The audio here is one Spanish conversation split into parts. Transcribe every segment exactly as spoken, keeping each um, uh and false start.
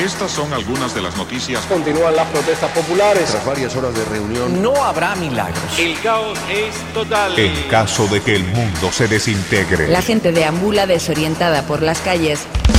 Estas son algunas de las noticias. Continúan las protestas populares. Tras varias horas de reunión, no habrá milagros. El caos es total. En caso de que el mundo se desintegre. La gente deambula desorientada por las calles.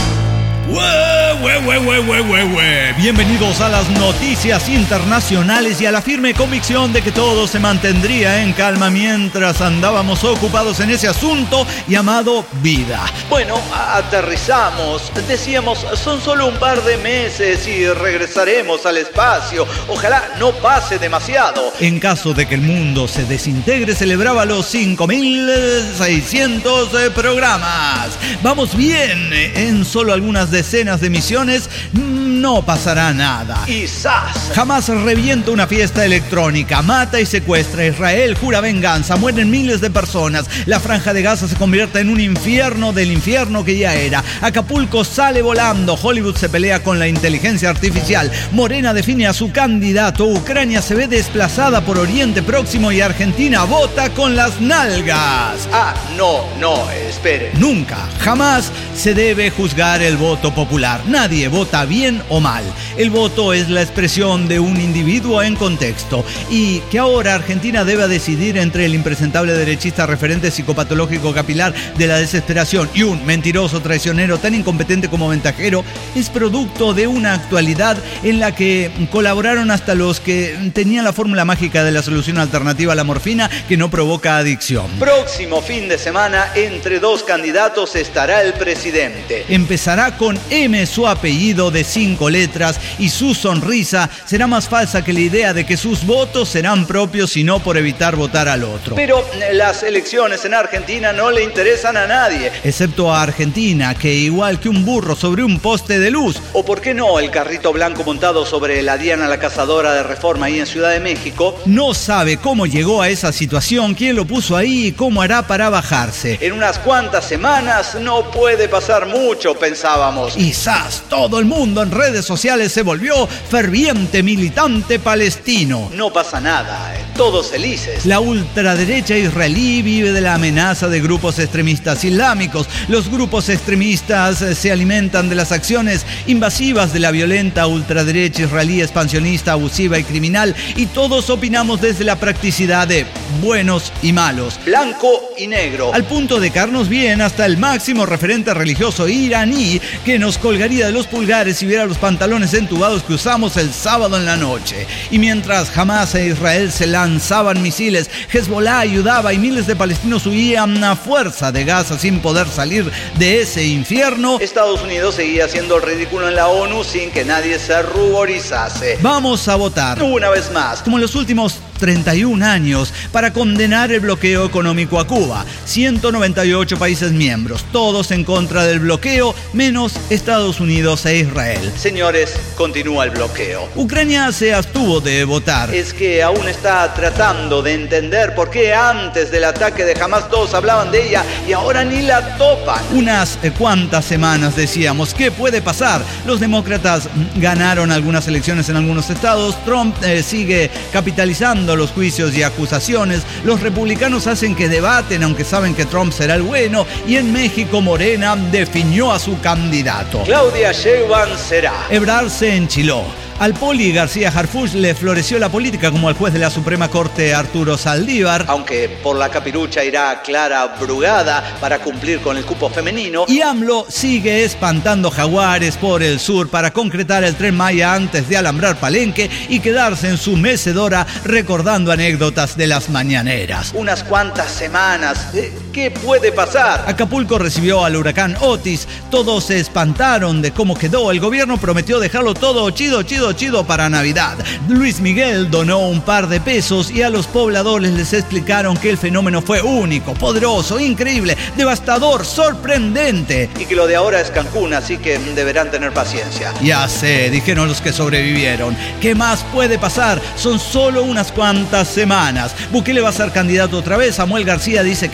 ¡Hue, hue, hue, hue, hue, hue, hue! Bienvenidos a las noticias internacionales y a la firme convicción de que todo se mantendría en calma mientras andábamos ocupados en ese asunto llamado vida. Bueno, aterrizamos. Decíamos, son solo un par de meses y regresaremos al espacio. Ojalá no pase demasiado. En caso de que el mundo se desintegre, celebraba los cinco mil seiscientos programas. Vamos bien, en solo algunas decenas de misiones no pasará nada. Y ¡zas! Jamás revienta una fiesta electrónica, mata y secuestra a Israel, jura venganza, mueren miles de personas, la franja de Gaza se convierte en un infierno del infierno que ya era, Acapulco sale volando, Hollywood se pelea con la inteligencia artificial, Morena define a su candidato, Ucrania se ve desplazada por Oriente Próximo y Argentina vota con las nalgas. Ah, no, no, espere. Nunca, jamás se debe juzgar el voto popular. Nadie vota bien o mal. El voto es la expresión de un individuo en contexto. Y que ahora Argentina deba decidir entre el impresentable derechista referente psicopatológico capilar de la desesperación y un mentiroso traicionero tan incompetente como ventajero es producto de una actualidad en la que colaboraron hasta los que tenían la fórmula mágica de la solución alternativa a la morfina que no provoca adicción. Próximo fin de semana, entre dos candidatos estará el presidente. Empezará con M su apellido de cinco letras y su sonrisa será más falsa que la idea de que sus votos serán propios y no por evitar votar al otro. Pero las elecciones en Argentina no le interesan a nadie. Excepto a Argentina, que igual que un burro sobre un poste de luz. O por qué no el carrito blanco montado sobre la Diana la Cazadora de Reforma ahí en Ciudad de México. No sabe cómo llegó a esa situación, quién lo puso ahí y cómo hará para bajarse. En unas cuantas semanas no puede pasar mucho, pensábamos. Y ¡zas! Todo el mundo en redes sociales se volvió ferviente militante palestino. No pasa nada, todos felices. La ultraderecha israelí vive de la amenaza de grupos extremistas islámicos. Los grupos extremistas se alimentan de las acciones invasivas de la violenta ultraderecha israelí expansionista, abusiva y criminal. Y todos opinamos desde la practicidad de buenos y malos, blanco y negro, al punto de caernos bien hasta el máximo referente religioso iraní que nos colgaría de los pulgares si viera los pantalones entubados que usamos el sábado en la noche. Y mientras Hamas e Israel se lanzaban misiles, Hezbollah ayudaba y miles de palestinos huían a fuerza de Gaza sin poder salir de ese infierno, Estados Unidos seguía haciendo el ridículo en la ONU sin que nadie se ruborizase. Vamos a votar una vez más, como en los últimos treinta y un años, para condenar el bloqueo económico a Cuba. ciento noventa y ocho países miembros, todos en contra del bloqueo, menos Estados Unidos e Israel. Señores, continúa el bloqueo. Ucrania se abstuvo de votar. Es que aún está tratando de entender por qué antes del ataque de Hamas todos hablaban de ella y ahora ni la topan. Unas eh, cuantas semanas decíamos, ¿qué puede pasar? Los demócratas ganaron algunas elecciones en algunos estados, Trump eh, sigue capitalizando los juicios y acusaciones, los republicanos hacen que debaten aunque saben que Trump será el bueno, y en México Morena definió a su candidato. Claudia Sheinbaum será. Ebrard se enchiló. Al Poli García Harfuch le floreció la política como al juez de la Suprema Corte Arturo Saldívar. Aunque por la capirucha irá Clara Brugada para cumplir con el cupo femenino. Y AMLO sigue espantando jaguares por el sur para concretar el Tren Maya antes de alambrar Palenque y quedarse en su mecedora recordando anécdotas de las mañaneras. Unas cuantas semanas. ¿Qué puede pasar? Acapulco recibió al huracán Otis. Todos se espantaron de cómo quedó. El gobierno prometió dejarlo todo chido, chido, chido para Navidad. Luis Miguel donó un par de pesos y a los pobladores les explicaron que el fenómeno fue único, poderoso, increíble, devastador, sorprendente. Y que lo de ahora es Cancún, así que deberán tener paciencia. Ya sé, dijeron los que sobrevivieron. ¿Qué más puede pasar? Son solo unas cuantas semanas. Bukele va a ser candidato otra vez. Samuel García dice que también.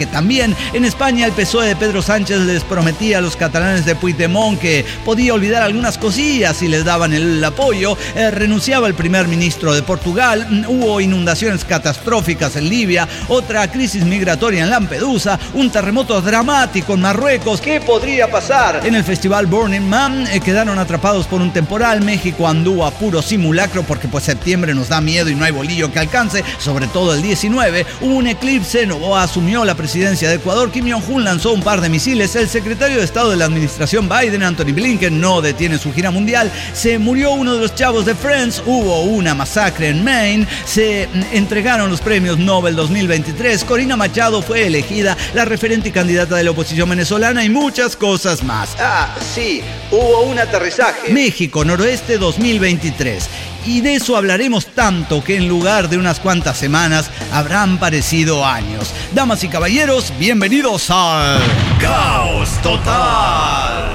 también. En España el P S O E de Pedro Sánchez les prometía a los catalanes de Puigdemont que podía olvidar algunas cosillas si les daban el apoyo. Eh, renunciaba el primer ministro de Portugal. Hubo inundaciones catastróficas en Libia, otra crisis migratoria en Lampedusa, un terremoto dramático en Marruecos. ¿Qué podría pasar? En el festival Burning Man eh, quedaron atrapados por un temporal. México anduvo a puro simulacro porque pues septiembre nos da miedo y no hay bolillo que alcance, sobre todo el diecinueve. Hubo un eclipse, Noboa asumió la presidencia de Ecuador, Kim Jong-un lanzó un par de misiles, el secretario de Estado de la administración Biden, Anthony Blinken, no detiene su gira mundial, se murió uno de los chavos de Friends, hubo una masacre en Maine, se entregaron los premios Nobel dos mil veintitrés, Corina Machado fue elegida la referente y candidata de la oposición venezolana y muchas cosas más. Ah, sí, hubo un aterrizaje. México Noroeste dos mil veintitrés. Y de eso hablaremos tanto que en lugar de unas cuantas semanas habrán parecido años. Damas y caballeros, bienvenidos al Caos Total.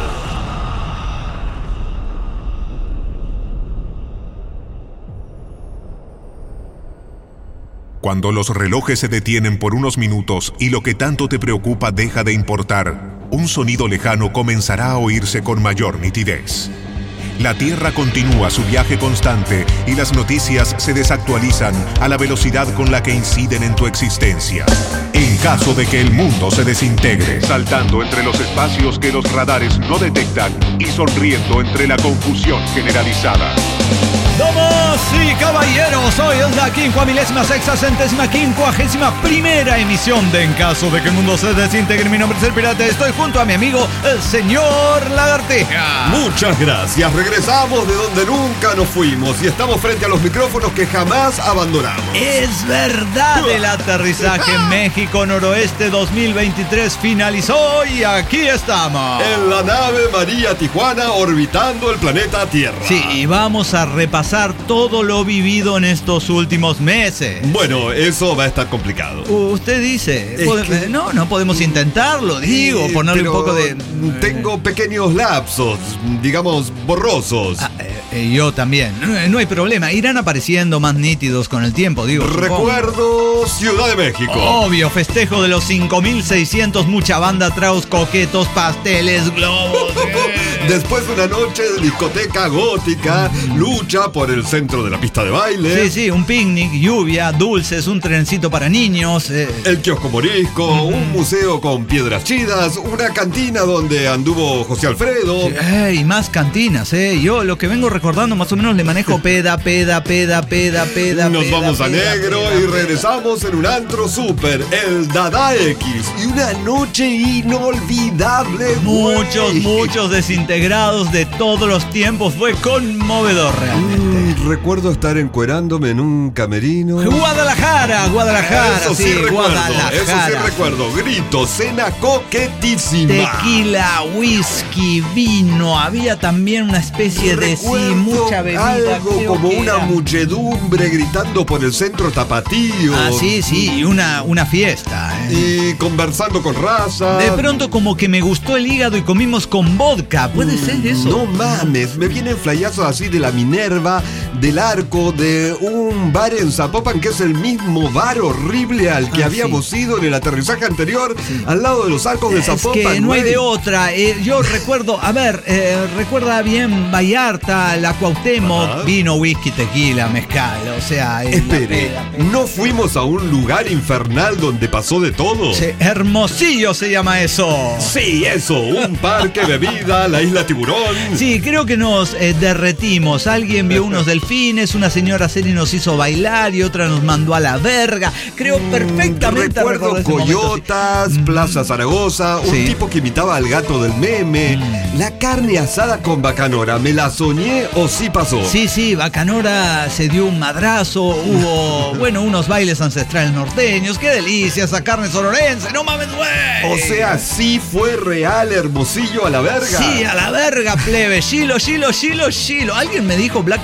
Cuando los relojes se detienen por unos minutos y lo que tanto te preocupa deja de importar, un sonido lejano comenzará a oírse con mayor nitidez. La Tierra continúa su viaje constante y las noticias se desactualizan a la velocidad con la que inciden en tu existencia. En caso de que el mundo se desintegre, saltando entre los espacios que los radares no detectan y sonriendo entre la confusión generalizada. Damas y caballeros, hoy es la quincuamilésima sexta centésima quincuagésima primera emisión de En caso de que el mundo se desintegre. Mi nombre es el Pirata, estoy junto a mi amigo el señor Lagartija. Muchas gracias, regresamos de donde nunca nos fuimos y estamos frente a los micrófonos que jamás abandonamos. Es verdad, el aterrizaje en México Noroeste dos mil veintitrés finalizó y aquí estamos. En la nave María Tijuana orbitando el planeta Tierra. Sí, y vamos a repasar todo lo vivido en estos últimos meses. Bueno, eso va a estar complicado. Usted dice, Es ¿pod- que- no, no podemos intentarlo, digo, Eh, ponerle pero un poco de... Tengo pequeños lapsos, digamos, borrosos. Ah, eh, eh, yo también, no, no hay problema, irán apareciendo más nítidos con el tiempo, digo. supongo. Recuerdo Ciudad de México. Obvio, festejo de los cinco mil seiscientos, mucha banda, tragos, coquetos, pasteles, globos. eh. Después de una noche de discoteca gótica, lucha por el centro de la pista de baile. Sí, sí, un picnic, lluvia, dulces, un trencito para niños. Eh. El kiosco morisco, un museo con piedras chidas, una cantina donde anduvo José Alfredo. Eh, y más cantinas, eh. Yo lo que vengo recordando más o menos le manejo peda, peda, peda, peda, peda. Nos peda, vamos a peda, negro peda, y peda. regresamos en un antro super, el Dada X. Y una noche inolvidable. Muchos, güey. muchos desintegrados de todos los tiempos. Fue conmovedor realmente. Mm, recuerdo estar encuerándome en un camerino. Guadalajara, Guadalajara, Eso sí, sí, recuerdo, Guadalajara. eso sí recuerdo. Grito, cena coquetísima. Tequila, whisky, vino, había también una especie de sí, Recuerdo mucha bebida. algo creo como que una era. muchedumbre gritando por el centro tapatío. Ah, sí, sí, y una, una fiesta. ¿eh? Y conversando con raza. De pronto como que me gustó el hígado y comimos con vodka. ¿Puede ser eso? No mames, me vienen flayazos así de la Minerva, del Arco, de un bar en Zapopan que es el mismo bar horrible al que Ah, habíamos ido en el aterrizaje anterior, al lado de los arcos de Es Zapopan. que no hay güey. de otra. Eh, yo recuerdo, a ver, eh, recuerda bien Vallarta, la Cuauhtémoc, Ajá. vino, whisky, tequila, mezcal. O sea, es la Espere, peda, peda. ¿no fuimos a un lugar infernal donde pasó de todo? Sí, Hermosillo se llama eso. Sí, eso, un parque, bebida, la isla Tiburón. Sí, creo que nos eh, derretimos. Alguien vio unos delfines, una señora seria nos hizo bailar y otra nos mandó a la verga. Creo perfectamente Recuerdo recordar ese momento, sí. Coyotas, Plaza Zaragoza, un Sí. tipo que imitaba al gato del meme, la carne asada con bacanora. ¿Me la soñé o sí pasó? Sí, sí, Bacanora se dio un madrazo, hubo, bueno, unos bailes ancestrales norteños, qué delicia, esa carne sonorense, no mames, güey. O sea, sí fue real Hermosillo a la verga. Sí, a la verga, plebe, Shilo, Shilo, Shilo, Shilo. Alguien me dijo Black Panther en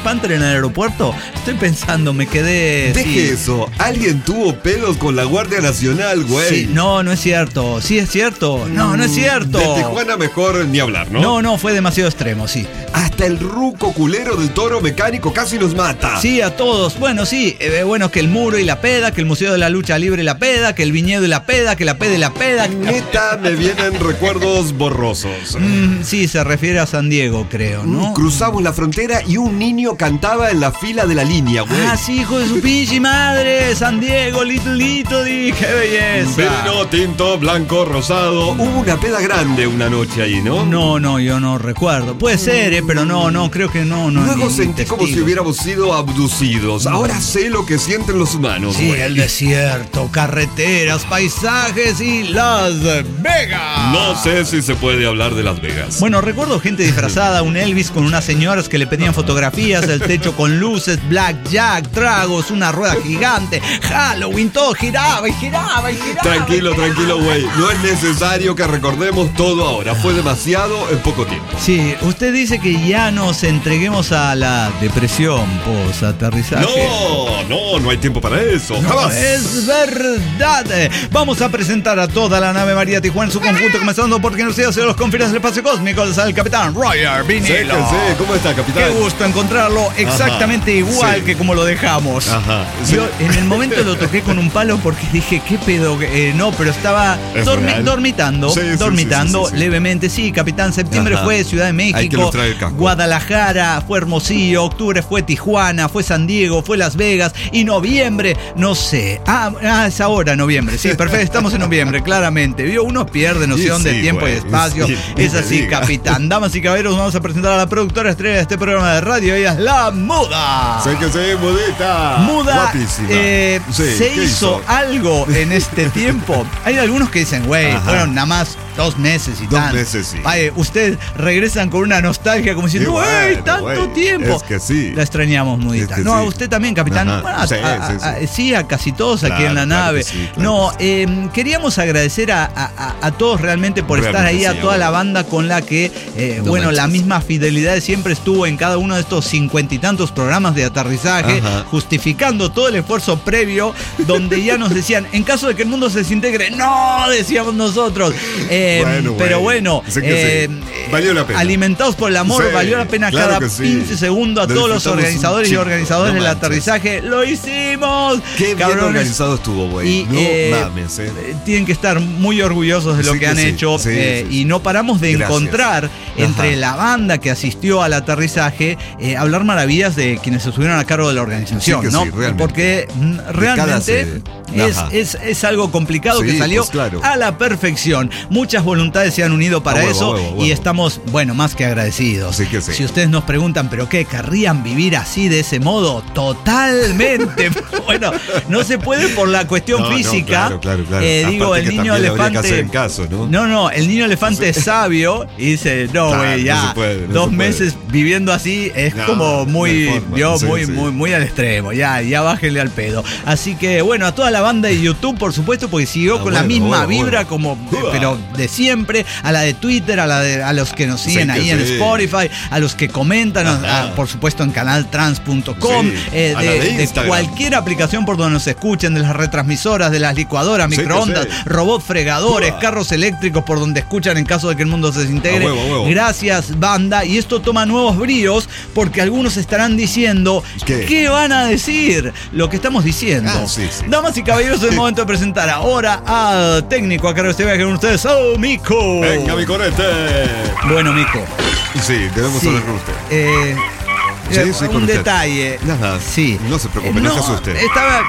el aeropuerto? Estoy pensando, me quedé... Deje sí. eso. Alguien tuvo pedos con la Guardia Nacional, güey. Sí, no, no es cierto. Sí es cierto. No, no es cierto. De Tijuana mejor ni hablar, ¿no? No, no, fue demasiado extremo, sí. Hasta el ruco culero del Toro Mecánico casi nos mata. Sí, a todos. Bueno, sí. Eh, bueno, que el muro y la peda, que el Museo de la Lucha Libre y la peda, que el viñedo y la peda, que la peda y la peda. Neta, me vienen recuerdos borrosos. Mm, sí, se refiere a San Diego, creo, ¿no? Cruzamos la frontera y un niño cantaba en la fila de la línea, güey. Ah, sí, hijo de su pinche madre. San Diego, Little Italy, qué belleza. Vino, tinto, blanco, rosado. Hubo una peda grande una noche ahí, ¿no? No, no, yo no recuerdo. Puede ser, eh, pero no, no, creo que no. no Luego ni, sentí ni como si hubiéramos sido abducidos. Ahora sé lo que sienten los humanos, Sí, güey. el desierto, carreteras, paisajes y Las Vegas. No sé si se puede hablar de Las Vegas. Bueno, recuerdo gente disfrazada, un Elvis con unas señoras que le pedían fotografías, el techo con luces, blackjack, tragos, una rueda gigante, Halloween, todo giraba y giraba y giraba. Tranquilo, tranquilo, güey. No es necesario que recordemos todo ahora. Fue demasiado en poco tiempo. Sí, usted dice que ya nos entreguemos a la depresión post-aterrizaje. No, no, no hay tiempo para eso. No, Jamás. es verdad. Vamos a presentar a toda la nave María Tijuana en su conjunto, comenzando por quien nos sigue hacia los confines del espacio cósmico, al capitán Roger Vinilo. Séquense. ¿Cómo está, capitán? Qué gusto encontrarlo exactamente Ajá, igual sí. que como lo dejamos. Ajá, sí. Yo en el momento lo toqué con un palo porque dije, ¿qué pedo? Eh, no, pero estaba ¿Es dormi- real? dormitando, Sí, sí, dormitando sí, sí, sí, sí. levemente. Sí, capitán, septiembre Ajá. fue Ciudad de Hay que México, ilustrar el casco. Guadalajara, fue Hermosillo, octubre fue Tijuana, fue San Diego, fue Las Vegas y noviembre, no sé. Ah, ah es ahora noviembre. Sí, perfecto, estamos en noviembre, claramente. Vio, uno pierde noción Sí, de sí, tiempo güey, y espacio. sí, Es ni así, me diga. capitán. Damas y caballeros, vamos a presentar a la productora estrella de este programa de radio. Ella es la Muda. Séquense, mudita. Muda, Guapísima. eh, Sí, se ¿qué hizo, algo en este tiempo. Hay algunos que dicen, güey, Ajá. fueron nada más dos meses y Dos tal. meses, sí. Ay, ustedes regresan con una nostalgia como diciendo, Y güey, bueno, tanto güey, tiempo. es que sí. La extrañamos, Mudita. Es que no, a sí. usted también, capitán. Ajá. Bueno, a- Sí, a, sí, a- sí. sí, a casi todos aquí Claro, en la claro nave. que sí, claro no, que eh, queríamos agradecer a, a- a- a todos realmente por estar Realmente ahí, sí, a toda güey. la banda con la que, eh, No bueno, la manches. misma fidelidad siempre estuvo en cada uno de estos cincuenta y tantos programas de aterrizaje, Ajá. justificando todo el esfuerzo previo, donde ya nos decían, en caso de que el mundo se desintegre, no, decíamos nosotros. Eh, Bueno, pero güey. bueno, Sé que eh, sí. Valió la pena. alimentados por el amor, Sí, valió la pena claro cada que sí. quince segundos a Lo todos los disfrutamos organizadores un y chingo. organizadores No del manches. aterrizaje. ¡Lo hicimos! Qué bien Cabrones. organizado estuvo, güey. Y No eh, mames, eh. eh, tienen que estar muy orgullosos de lo Sí que que han sí, hecho sí, eh, sí, y no paramos de Gracias. encontrar entre Ajá. la banda que asistió al aterrizaje eh, hablar maravillas de quienes estuvieron a cargo de la organización, Sí que ¿no? sí, realmente. Porque mm, realmente sede. es, Ajá. es, es algo complicado Sí, que salió pues claro. a la perfección. Muchas voluntades se han unido para A huevo, eso a huevo, a huevo. y estamos, bueno, más que agradecidos. Sí que sí. Si ustedes nos preguntan, ¿pero qué? ¿Querrían vivir así de ese modo? Totalmente. Bueno, no se puede por la cuestión No, no, física. claro, claro, claro. Eh, digo, Aparte el que niño también habría que elefante. hacer en caso, ¿no? No, no, el niño elefante es sabio y dice, no, Claro, güey, no ya. se puede, no dos se puede. meses viviendo así es No, como muy, no hay forma. yo, Sí, muy, sí. muy, muy al extremo. Ya, ya bájenle al pedo. Así que, bueno, a toda la banda de YouTube, por supuesto, porque siguió Ah, con la bueno, misma bueno, vibra bueno. como, Uah. pero de siempre, a la de Twitter, a la de a los que nos siguen Sí que ahí en sí. Spotify, a los que comentan, Ajá. a- por supuesto en canal trans punto com, Sí, eh, a la de, de de Instagram. cualquier aplicación por donde nos escuchen, de las retransmisoras, de las licuadoras, Sí que microondas, sí. robots fregadores, Uah. carros eléctricos por donde escuchan en caso de que el mundo se desintegre. A huevo, a huevo. Gracias, banda. Y esto toma nuevos bríos porque algunos estarán diciendo, ¿Qué? van a decir? Lo que estamos diciendo. Ah, sí, sí. Damas y caballeros, es el momento de presentar ahora al técnico a cargo de este viaje con ustedes, ¡oh, Mico! Venga, mi corete. Bueno, Mico. Sí, debemos Sí, hablar con usted. eh, Sí, eh, sí, con un usted. detalle. Ajá. Sí. No se preocupe, Eh, no se asuste. Estaba.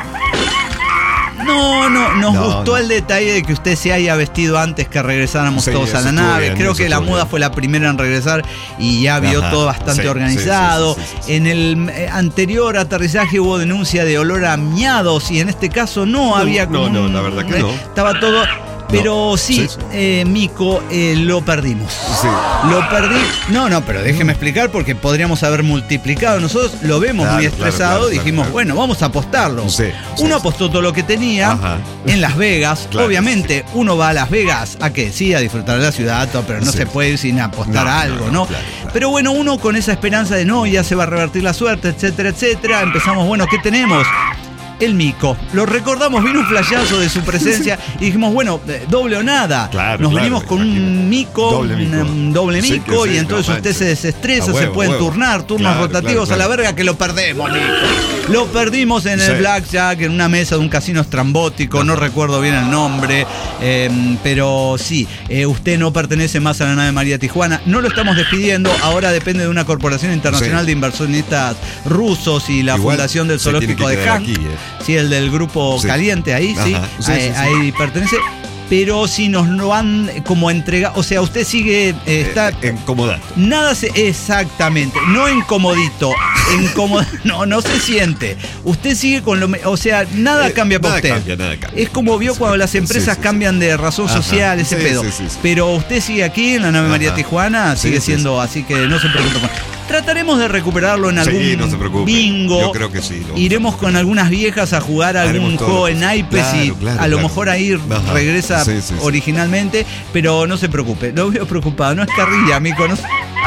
No, no, nos No, gustó no. el detalle de que usted se haya vestido antes que regresáramos Sí, todos a eso la estuvo nave. bien, Creo eso que la estuvo muda bien. fue la primera en regresar y ya vio Ajá, todo bastante sí, organizado. sí, sí, sí, sí, sí. En el eh, anterior aterrizaje hubo denuncia de olor a miados y en este caso no, había como no, no, un- la verdad que eh, no. Estaba todo. Pero No. sí, Sí, sí. eh, Mico, eh, lo perdimos. Sí. Lo perdí. No, no, pero déjeme explicar porque podríamos haber multiplicado. Nosotros lo vemos Claro, muy claro, estresado. claro, Dijimos, claro. bueno, vamos a apostarlo. Sí, sí, uno sí. apostó todo lo que tenía Ajá. en Las Vegas. Claro, Obviamente, uno va a Las Vegas a que sí, a disfrutar de la ciudad, todo, pero no Sí. se puede ir sin apostar No, a algo, no, ¿no? no, claro, claro. Pero bueno, uno con esa esperanza de no, ya se va a revertir la suerte, etcétera, etcétera. Empezamos, bueno, ¿qué tenemos? El Mico. Lo recordamos, vino un flashazo de su presencia y dijimos, bueno, eh, doble o nada. Claro, Nos claro, venimos con un imagínate. mico, Doble mico. un doble Sí, mico, que sí, y entonces no usted manches. se desestresa, A se huevo, pueden huevo. turnar, turnos Claro, rotativos claro, a la claro. verga que lo perdemos, Mico. Lo perdimos en el Sí. Blackjack, en una mesa de un casino estrambótico, no recuerdo bien el nombre, eh, pero sí, eh, usted no pertenece más a la nave María Tijuana, no lo estamos despidiendo, ahora depende de una corporación internacional Sí. de inversionistas rusos y la Igual fundación del se tiene zoológico que de quedar Han, aquí, eh. sí, el del grupo Sí. Caliente, ahí sí, Ajá. Sí, ahí, sí, sí. ahí pertenece. Pero si nos lo han como entregado, o sea, usted sigue, eh, está... Eh, incomodante. Nada se. Exactamente. No incomodito. Incomod, no, no se siente. Usted sigue con lo. me- O sea, nada Eh, cambia para nada usted. cambia, nada cambia. Es como vio cuando las empresas Sí, sí, sí. cambian de razón Ajá. social, ese Sí, pedo. sí, sí, sí. Pero usted sigue aquí en la nave Ajá. María Tijuana, Sí, sigue sí, siendo, así que no se preocupe. Trataremos de recuperarlo en Sí, algún no se preocupe. bingo. Yo creo que sí, lo vamos a Iremos con algunas viejas a jugar algún Haremos todo juego lo en posible. naipes y Claro, claro, a lo claro. mejor ahí Ajá. regresa Sí, sí, sí. originalmente, pero no se preocupe. Lo veo preocupado. No es carrilla, amigo. No,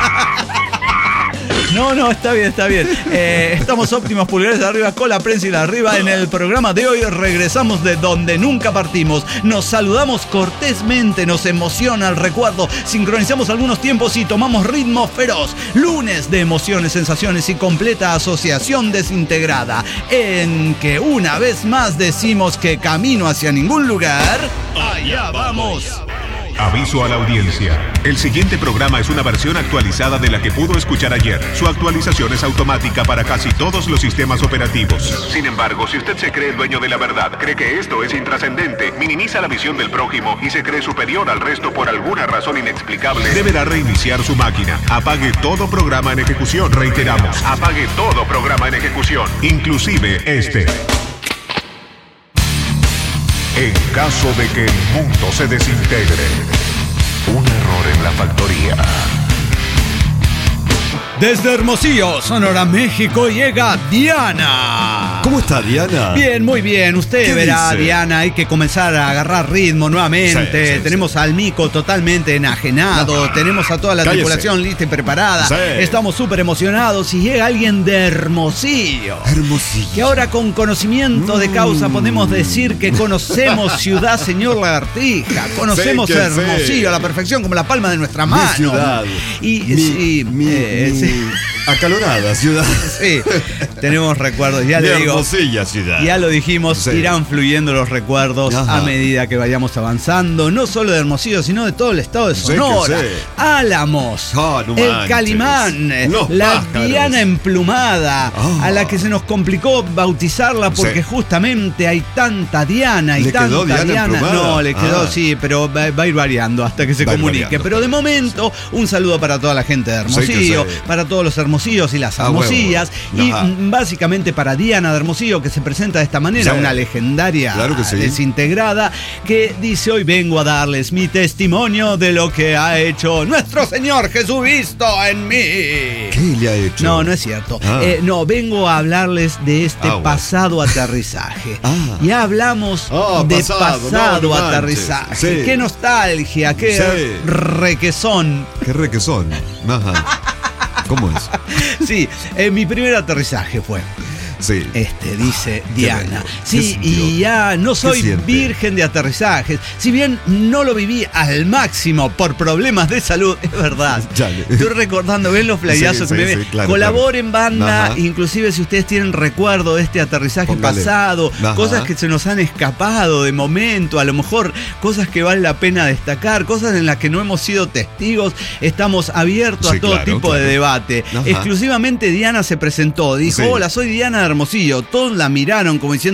no, no, está bien, está bien. Eh, estamos óptimos, pulgares arriba, con la prensa y la arriba. En el programa de hoy regresamos de donde nunca partimos. Nos saludamos cortésmente, nos emociona el recuerdo, sincronizamos algunos tiempos y tomamos ritmo feroz. Lunes de emociones, sensaciones y completa asociación desintegrada, en que una vez más decimos que camino hacia ningún lugar, allá vamos. Aviso a la audiencia. El siguiente programa es una versión actualizada de la que pudo escuchar ayer. Su actualización es automática para casi todos los sistemas operativos. Sin embargo, si usted se cree el dueño de la verdad, cree que esto es intrascendente, minimiza la visión del prójimo y se cree superior al resto por alguna razón inexplicable, deberá reiniciar su máquina. Apague todo programa en ejecución. Reiteramos, apague todo programa en ejecución, inclusive este. En caso de que el mundo se desintegre, un error en la factoría. Desde Hermosillo, Sonora, México, llega Diana. ¿Cómo está, Diana? Bien, muy bien. Usted ¿Qué verá, dice? Diana, hay que comenzar a agarrar ritmo nuevamente. Sí, sí, tenemos sí. al Mico totalmente enajenado. Tenemos a toda la Cállese. tripulación lista y preparada. Sí. Estamos súper emocionados y llega alguien de Hermosillo. Hermosillo. Que ahora con conocimiento de causa Mm. podemos decir que conocemos Ciudad Señor Lagartija. Conocemos Sí, que Hermosillo sí. a la perfección como la palma de nuestra Mi mano. ciudad. Y mi, sí, mi, eh, mi sí. acalorada ciudad. Sí, tenemos recuerdos, ya Mi le digo. Hermosilla ciudad. Ya lo dijimos, Sí. irán fluyendo los recuerdos Ajá. a medida que vayamos avanzando, no solo de Hermosillo, sino de todo el estado de Sí, Sonora. que sí. Álamos, Ah, no el manches. Calimán, Los la pájaros. Diana emplumada, Ah. a la que se nos complicó bautizarla porque Sí. justamente hay tanta Diana y ¿Le tanta quedó Diana emplumada? No, le quedó, Ah. sí, pero va, va a ir variando hasta que se Va a ir comunique. variando. Pero de momento, un saludo para toda la gente de Sí, que Hermosillo, sí. para todos los hermosillos y las Ah, huevo. hermosillas, y Ajá. mm, básicamente para Diana de Hermosillo, que se presenta de esta manera, Sí. una legendaria Claro que sí. desintegrada, que dice: hoy vengo a darles mi testimonio de lo que ha hecho nuestro Señor Jesucristo en mí. ¿Qué le ha hecho? No, no es cierto. Ah. Eh, no, vengo a hablarles de este Ah, bueno. pasado aterrizaje. Ah. Ya hablamos Ah, de pasado, pasado, no, no manches. aterrizaje. Sí. Qué nostalgia, qué Sí. requesón. Qué re que son. Ajá. ¿Cómo es? Sí, eh, mi primer aterrizaje fue. Sí. Este, dice Qué Diana. bello. ¿Qué Sí, sintió? y ya no soy siente? virgen de aterrizajes. Si bien no lo viví al máximo por problemas de salud, es verdad. Chale. Estoy recordando, ven los flyazos Sí, que me sí, ven. sí, claro, Colaboren, claro. banda, Ajá. inclusive si ustedes tienen recuerdo de este aterrizaje Póngale. pasado, Ajá. cosas que se nos han escapado de momento, a lo mejor cosas que vale la pena destacar, cosas en las que no hemos sido testigos, estamos abiertos Sí, a todo claro, tipo claro. de debate. Ajá. Exclusivamente Diana se presentó, dijo: Sí. hola, soy Diana de Hermosillo. Todos la miraron como diciendo: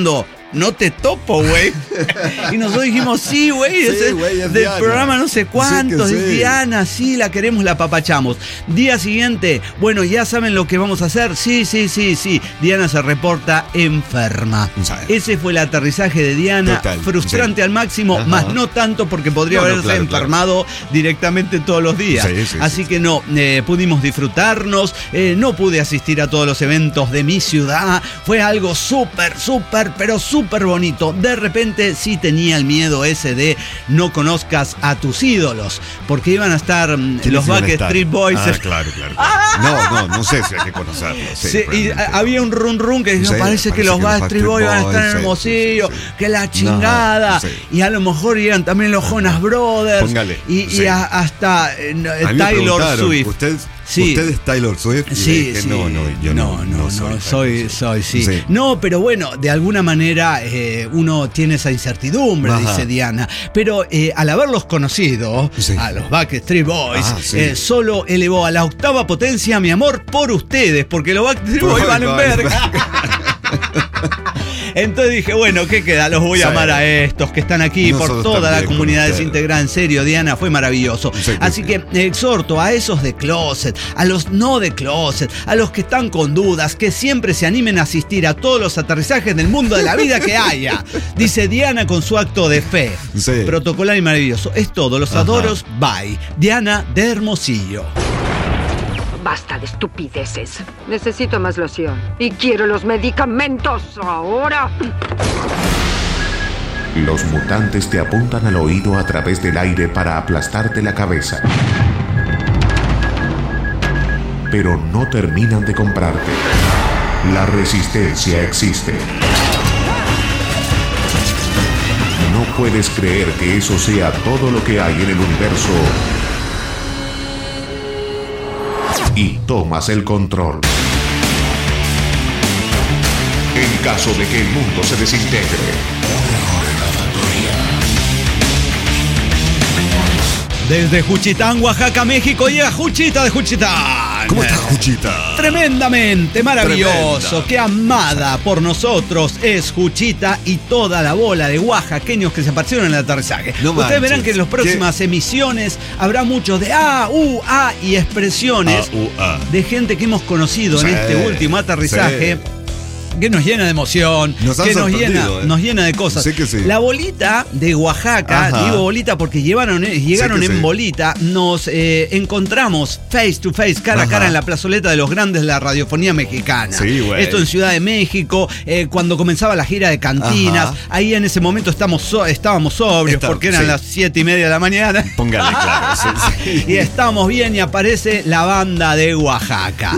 no te topo, güey. Y nosotros dijimos, sí, güey, Sí, es güey, es del Diana. programa no sé cuántos, Sí que es sí. Diana, sí, la queremos, la apapachamos. Día siguiente, bueno, ya saben lo que vamos a hacer. Sí, sí, sí, sí. Diana se reporta enferma. Sí. Ese fue el aterrizaje de Diana, Total, frustrante sí. al máximo, Ajá. más no tanto porque podría No, no, haberse claro, enfermado directamente todos los días. Sí, sí, Así sí, que no, eh, pudimos disfrutarnos, eh, no pude asistir a todos los eventos de mi ciudad. Fue algo súper, súper, pero súper bonito. De repente sí tenía el miedo ese de no conozcas a tus ídolos, porque iban a estar mm, ¿Quiénes los iban a Backstreet estar? Boys. Ah, claro, claro. claro. No, no, no sé si hay que conocerlos. Sí, Sí, y realmente. a- había un run run que decía, Sí, parece, que los Backstreet Boys van a estar en sí, Hermosillo, sí, sí, sí. que la chingada. No, sí. Y a lo mejor llegan también los Jonas Brothers. Póngale, Y, y sí. a- hasta eh, no, A mí me Taylor preguntaron, Swift. ¿Usted, Sí. usted es Taylor Swift? Y le Sí, dije, sí. no, no, yo no, no, no, soy, no, soy, Taylor soy, Swift. sí. No, pero bueno, de alguna manera eh, uno tiene esa incertidumbre, Ajá. dice Diana. Pero eh, al haberlos conocido, Sí. a los Backstreet Boys, Ah, sí. eh, solo elevó a la octava potencia mi amor por ustedes, porque los Backstreet Por- Boys valen vale. verga. Entonces dije, bueno, ¿qué queda? Los voy a Sí. amar a estos que están aquí, por Nosotros toda la también con comunidad ustedes. desintegrada. En serio, Diana, fue maravilloso. Sí que Así sí. que eh, exhorto a esos de closet, a los no de closet, a los que están con dudas, que siempre se animen a asistir a todos los aterrizajes del mundo de la vida que haya. Dice Diana con su acto de fe. Sí. Protocolar y maravilloso. Es todo, los Ajá. adoros, bye. Diana de Hermosillo. Basta de estupideces. Necesito más loción. Y quiero los medicamentos ahora. Los mutantes te apuntan al oído a través del aire para aplastarte la cabeza. Pero no terminan de comprarte. La resistencia existe. No puedes creer que eso sea todo lo que hay en el universo. Y tomas el control. En caso de que el mundo se desintegre. Desde Juchitán, Oaxaca, México, llega Juchita de Juchitán. ¿Cómo está, Juchita? Tremendamente maravilloso, Tremenda. qué amada por nosotros es Juchita y toda la bola de oaxaqueños que se aparecieron en el aterrizaje. No Ustedes manches. verán que en las próximas emisiones habrá muchos de A, U, A y expresiones A, U, A. de gente que hemos conocido Sí, en este último aterrizaje. sí. Que nos llena de emoción, Nos han que nos llena, sorprendido, ¿eh? nos llena de cosas. Sí que sí. La bolita de Oaxaca, Ajá. digo bolita porque llevaron, eh, llegaron Sí que en sí. bolita, nos eh, encontramos face to face, cara a Ajá. cara en la plazoleta de los grandes de la radiofonía mexicana. Sí, güey. Esto en Ciudad de México, eh, cuando comenzaba la gira de cantinas, Ajá. ahí en ese momento estamos so- estábamos sobrios Está- porque eran sí. las siete y media de la mañana. Póngale, claro. sí, sí. Y estamos bien y aparece la banda de Oaxaca.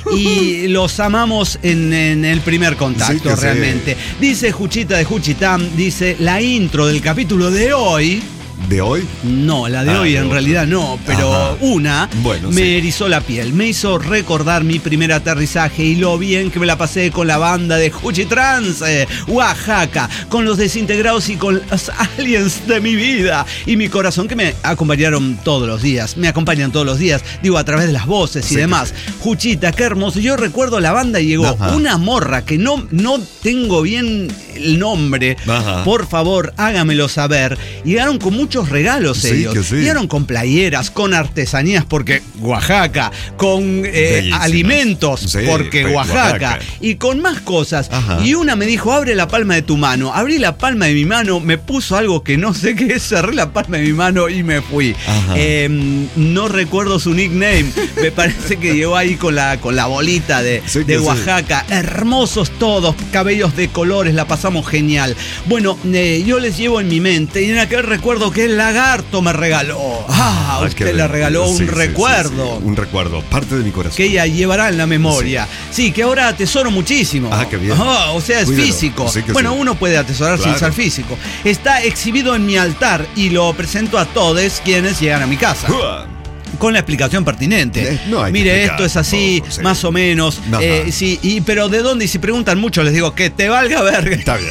Y los amamos en, en el primer Sí contacto, que sí. realmente. Dice Juchita de Juchitán, dice la intro del capítulo de hoy. ¿De hoy? No, la de Ah, hoy de en hoy. realidad no, pero Ajá. una Bueno, me sí. erizó la piel, me hizo recordar mi primer aterrizaje y lo bien que me la pasé con la banda de Juchitrans, eh, Oaxaca, con los desintegrados y con los aliens de mi vida y mi corazón que me acompañaron todos los días, me acompañan todos los días, digo a través de las voces y Sí que demás. sí. Juchita, qué hermoso. Yo recuerdo la banda y llegó Ajá. una morra que no, no tengo bien el nombre, Ajá. por favor hágamelo saber. Llegaron con muchos regalos Sí, ellos. que sí. Llegaron con playeras, con artesanías, porque Oaxaca, con eh, Bellísimas. alimentos, Sí, porque pe- Oaxaca, Oaxaca. y con más cosas. Ajá. Y una me dijo, abre la palma de tu mano. Abrí la palma de mi mano, me puso algo que no sé qué es, cerré la palma de mi mano y me fui. Ajá. Eh, no recuerdo su nickname, me parece que llegó ahí con la, con la bolita de, Sí, que de sí. Oaxaca. Hermosos todos, cabellos de colores, la pasamos genial. Bueno, eh, yo les llevo en mi mente y en aquel recuerdo que el lagarto me regaló. Ah, Ah, usted qué le regaló sí, un sí, sí, recuerdo. sí. Un recuerdo, parte de mi corazón. Que ella llevará en la memoria. Sí, que ahora atesoro muchísimo. Ah, qué bien. Ah, o sea, es Cuídalo. físico. Sí que bueno, sí. uno puede atesorar Claro. sin ser físico. Está exhibido en mi altar y lo presento a todos quienes llegan a mi casa. Uah. Con la explicación pertinente. Eh, no hay que Mire, explicar esto es así, todo, sí. más o menos. Ajá. Eh, sí, y, pero ¿de dónde? Y si preguntan mucho, les digo que te valga verga. Está bien.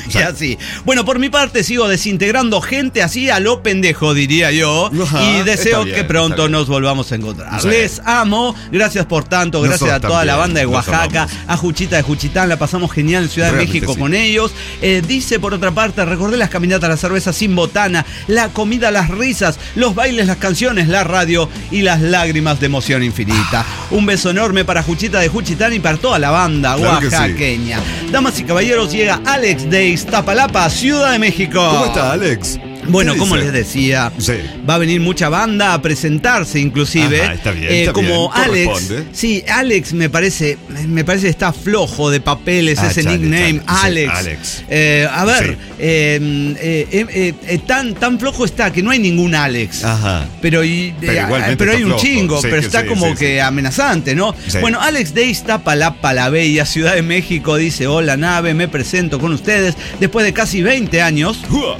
Y así. Bueno, por mi parte sigo desintegrando gente así a lo pendejo, diría yo. Ajá, y deseo bien, que pronto nos volvamos a encontrar. Sí. Les amo. Gracias por tanto. Gracias Nosotros a toda también, la banda de los Oaxaca, amamos. a Juchita de Juchitán. La pasamos genial en Ciudad Realmente de México sí. con ellos. Eh, dice por otra parte, recordé las caminatas, la cerveza sin botana, la comida, las risas, los bailes, las canciones, la radio y las lágrimas de emoción infinita. Un beso enorme para Juchita de Juchitán y para toda la banda Claro que sí. oaxaqueña. Damas y caballeros, llega Alex de Iztapalapa, Ciudad de México. ¿Cómo está, Alex? Bueno, ¿Qué como dice? les decía, Sí. va a venir mucha banda a presentarse, inclusive. Ajá, está bien, Eh, está como bien, Alex. corresponde. Sí, Alex me parece, me parece que está flojo de papeles, Ah, ese chale, nickname, chale, sí, Alex. Alex. Eh, a ver, Sí. eh, eh, eh, eh, eh, tan, tan flojo está que no hay ningún Alex. Ajá. Pero, y- Pero eh, igualmente pero hay está un flojo. chingo, Sí, pero que está sí, como sí, que sí. amenazante, ¿no? Sí. Bueno, Alex de Iztapalapa, la bella Ciudad de México, dice: hola nave, me presento con ustedes después de casi veinte años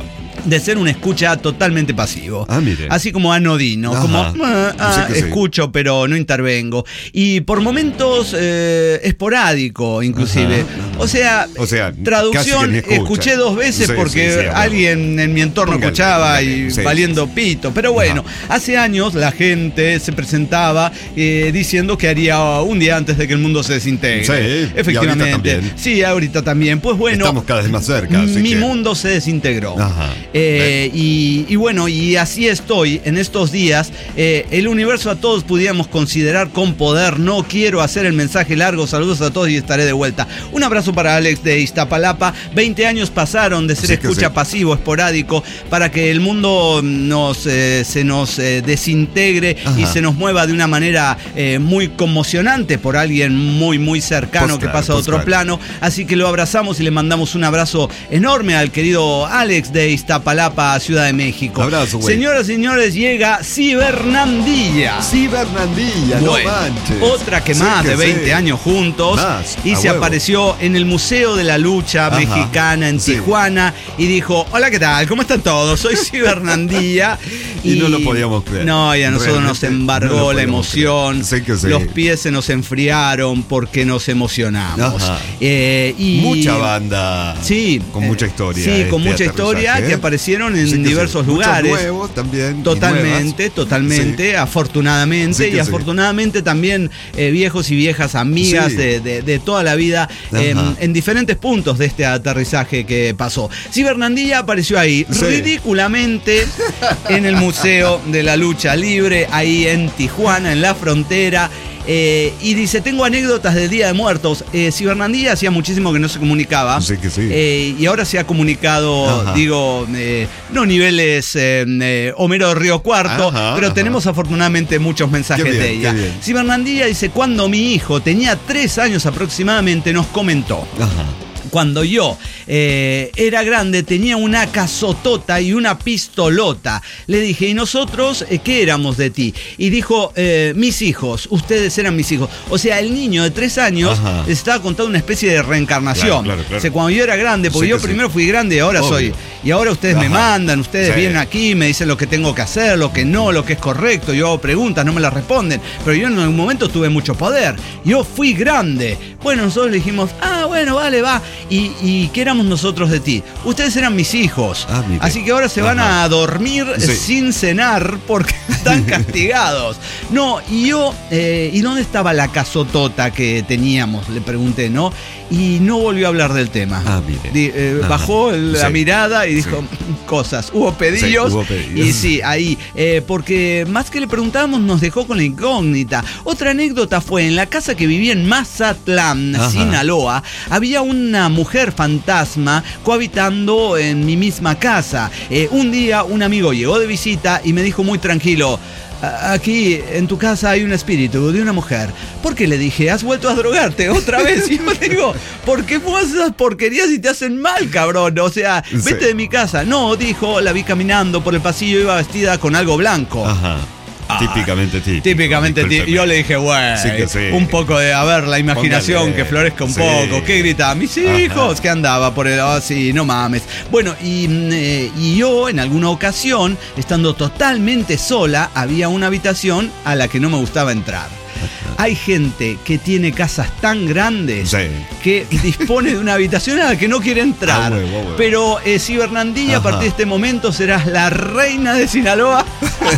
de ser un escucha totalmente pasivo. Ah, mire. Así como anodino, Ajá. como ah, ah, Sí que sí. escucho pero no intervengo. Y por momentos eh, esporádico, inclusive. Ajá, ajá. O sea, O sea, traducción, casi que ni escucha. escuché dos veces Sí, porque sí, sí, bueno. alguien en mi entorno Póngale, escuchaba póngale. y Sí, valiendo sí, sí. pito. Pero bueno, hace años la gente se presentaba eh, diciendo que haría un día antes de que el mundo se desintegre. Sí, y efectivamente. ahorita también. Sí, ahorita también. Pues bueno, Estamos cada vez más cerca. así mi que- mundo se desintegró. Ajá. Eh, y, y bueno, y así estoy en estos días. Eh, el universo a todos pudiéramos considerar con poder. No quiero hacer el mensaje largo. Saludos a todos y estaré de vuelta. Un abrazo para Alex de Iztapalapa. veinte años pasaron de ser Sí que escucha sí. pasivo, esporádico, para que el mundo nos, eh, se nos eh, desintegre y Ajá. se nos mueva de una manera eh, muy conmocionante por alguien muy, muy cercano Pues que claro, pasa a pues otro claro. plano. Así que lo abrazamos y le mandamos un abrazo enorme al querido Alex de Iztapalapa, Ciudad de México. Abrazo, güey. Señoras y señores, llega Cibernandilla. Sí, Bernandilla, Bueno, no manches. otra que Sí más de veinte sí. años juntos. Más, y a se huevo. apareció en el Museo de la Lucha Ajá, Mexicana en sí. Tijuana y dijo: hola, ¿qué tal? ¿Cómo están todos? Soy Cibernandilla. Y no lo podíamos creer. No, y a nosotros nos Realmente embargó no lo la podíamos emoción. creer. Sí que sí. Los pies se nos enfriaron porque nos emocionamos. Ajá. Eh, y Mucha banda. Sí. Con eh, mucha historia. Sí, este con mucha historia aterrizaje, que ¿eh? aparecieron en Sí que sí. diversos Muchos lugares. nuevos también. y Totalmente, nuevas. totalmente, Sí. afortunadamente. Sí que y sí. afortunadamente también eh, viejos y viejas amigas Sí. de, de- de toda la vida eh, Ajá. en diferentes puntos de este aterrizaje que pasó. Cibernandilla apareció ahí, Sí. ridículamente, en el Museo de la Lucha Libre, ahí en Tijuana, en la frontera. Eh, y dice: tengo anécdotas del Día de Muertos. Eh, Cibernandilla hacía muchísimo que no se comunicaba. Sí que sí. Eh, y ahora se ha comunicado, Ajá. digo, eh, no niveles eh, eh, Homero Río Cuarto, Ajá, pero ajá. tenemos afortunadamente muchos mensajes Qué bien, de ella. qué bien. Cibernandilla dice: cuando mi hijo tenía tres años aproximadamente, nos comentó. Ajá. Cuando yo eh, era grande tenía una casotota y una pistolota. Le dije: ¿y nosotros eh, qué éramos de ti? Y dijo: eh, mis hijos, ustedes eran mis hijos. O sea, el niño de tres años Ajá. les estaba contando una especie de reencarnación. Claro, claro, claro. O sea, cuando yo era grande, porque Sí yo que sí. primero fui grande y ahora Obvio. soy. Y ahora ustedes me Ajá. mandan, ustedes Sí. vienen aquí, me dicen lo que tengo que hacer, lo que no, lo que es correcto. Yo hago preguntas, no me las responden. Pero yo en algún momento tuve mucho poder. Yo fui grande. Bueno, nosotros le dijimos: ah, bueno, vale, va. ¿Y, y qué éramos nosotros de ti? Ustedes eran mis hijos. Ah, mire. Así que ahora se van Ajá. a dormir Sí. sin cenar porque están castigados. No, y yo, eh, ¿y dónde estaba la casotota que teníamos? Le pregunté, ¿no? Y no volvió a hablar del tema. Ah, mire. Di- eh, Ajá. bajó la Sí. mirada y dijo: cosas. Hubo pedidos. Sí, hubo pedidos. Y sí, ahí. eh, porque más que le preguntábamos, nos dejó con la incógnita. Otra anécdota fue en la casa que vivía en Mazatlán, Ajá. Sinaloa. Había una mujer fantasma cohabitando en mi misma casa. Eh, un día un amigo llegó de visita y me dijo muy tranquilo: "A- aquí en tu casa hay un espíritu de una mujer". ¿Por qué? Le dije: has vuelto a drogarte otra vez. Y yo le digo: ¿por qué fumas esas porquerías y te hacen mal, cabrón? O sea, Sí. vete de mi casa. No, dijo, la vi caminando por el pasillo, iba vestida con algo blanco. Ajá. Ah, Típicamente típico. Típicamente, tí- Discúlpeme. yo le dije: güey, Sí que sí. un poco de, a ver, la imaginación, Póngale. que florezca un Sí. poco. ¿Qué gritaba? Mis hijos, Ajá. que andaba por el, así, no mames. Bueno, y, mm, eh, y yo en alguna ocasión, estando totalmente sola, había una habitación a la que no me gustaba entrar. Hay gente que tiene casas tan grandes sí. que dispone de una habitación a la que no quiere entrar. Ah, huevo, huevo. Pero eh, Cibernandilla, a partir de este momento serás la reina de Sinaloa.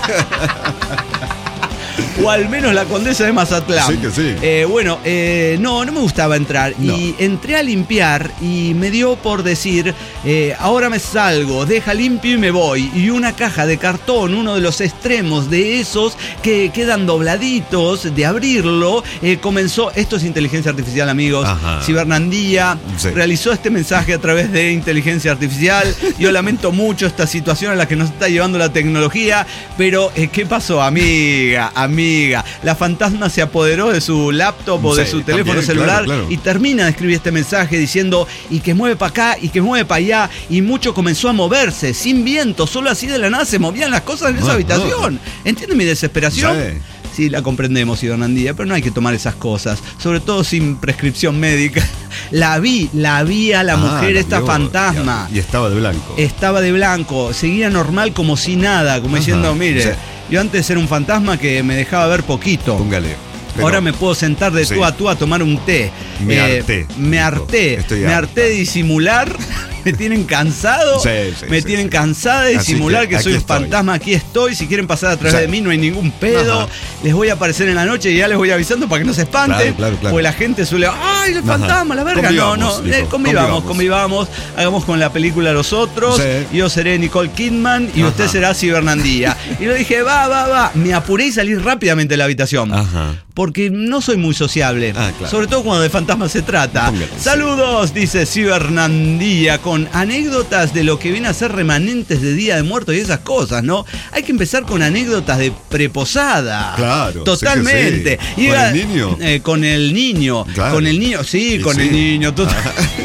O al menos la condesa de Mazatlán. Sí que sí. Eh, bueno, eh, no, no me gustaba entrar. No. Y entré a limpiar y me dio por decir, eh, ahora me salgo, deja limpio y me voy. Y una caja de cartón, uno de los extremos de esos que quedan dobladitos, de abrirlo, eh, comenzó, esto es inteligencia artificial, amigos. Ajá. Cibernandilla sí. realizó este mensaje a través de inteligencia artificial. Yo lamento mucho esta situación a la que nos está llevando la tecnología, pero eh, ¿qué pasó, amiga? Amiga. La fantasma se apoderó de su laptop o sí, de su teléfono también, celular claro, claro. y termina de escribir este mensaje diciendo y que mueve para acá y que mueve para allá y mucho comenzó a moverse sin viento, solo así de la nada se movían las cosas en esa no, habitación. No. ¿Entiendes mi desesperación? Sí. Sí, la comprendemos, Cibernandilla, pero no hay que tomar esas cosas, sobre todo sin prescripción médica. La vi, la vi a la ah, mujer, la esta vio, fantasma. Y estaba de blanco. Estaba de blanco, seguía normal como si nada, como Ajá, diciendo, mire... Sí. Yo antes era un fantasma que me dejaba ver poquito. Póngale. Pero, ahora me puedo sentar de sí. tú a tú a tomar un té. Me eh, harté. Me harté. Estoy me harté de disimular. Me tienen cansado. Sí, sí, me sí, tienen sí. cansada de disimular que, que soy un estoy. fantasma. Aquí estoy. Si quieren pasar a través sí. de mí, no hay ningún pedo. Ajá. Les voy a aparecer en la noche y ya les voy avisando para que no se espanten. Claro, claro, claro. Porque la gente suele. ¡Ay, el fantasma, Ajá. la verga! Convivamos, no, no. Eh, convivamos, convivamos, convivamos. Hagamos con la película Los Otros. Sí. Yo seré Nicole Kidman y Ajá. usted será Cibernandilla. Y yo dije, va, va, va. Me apuré y salí rápidamente de la habitación. Ajá. Porque no soy muy sociable. Ah, claro. Sobre todo cuando de fantasmas se trata. Póngale, Saludos, sí. dice Cibernandilla, con anécdotas de lo que viene a ser remanentes de Día de Muertos y esas cosas, ¿no? Hay que empezar con anécdotas de preposada. Claro. Totalmente. Sí. ¿Con el niño? Eh, con el niño. Claro. Con el niño, sí, y con sí. el niño. Total.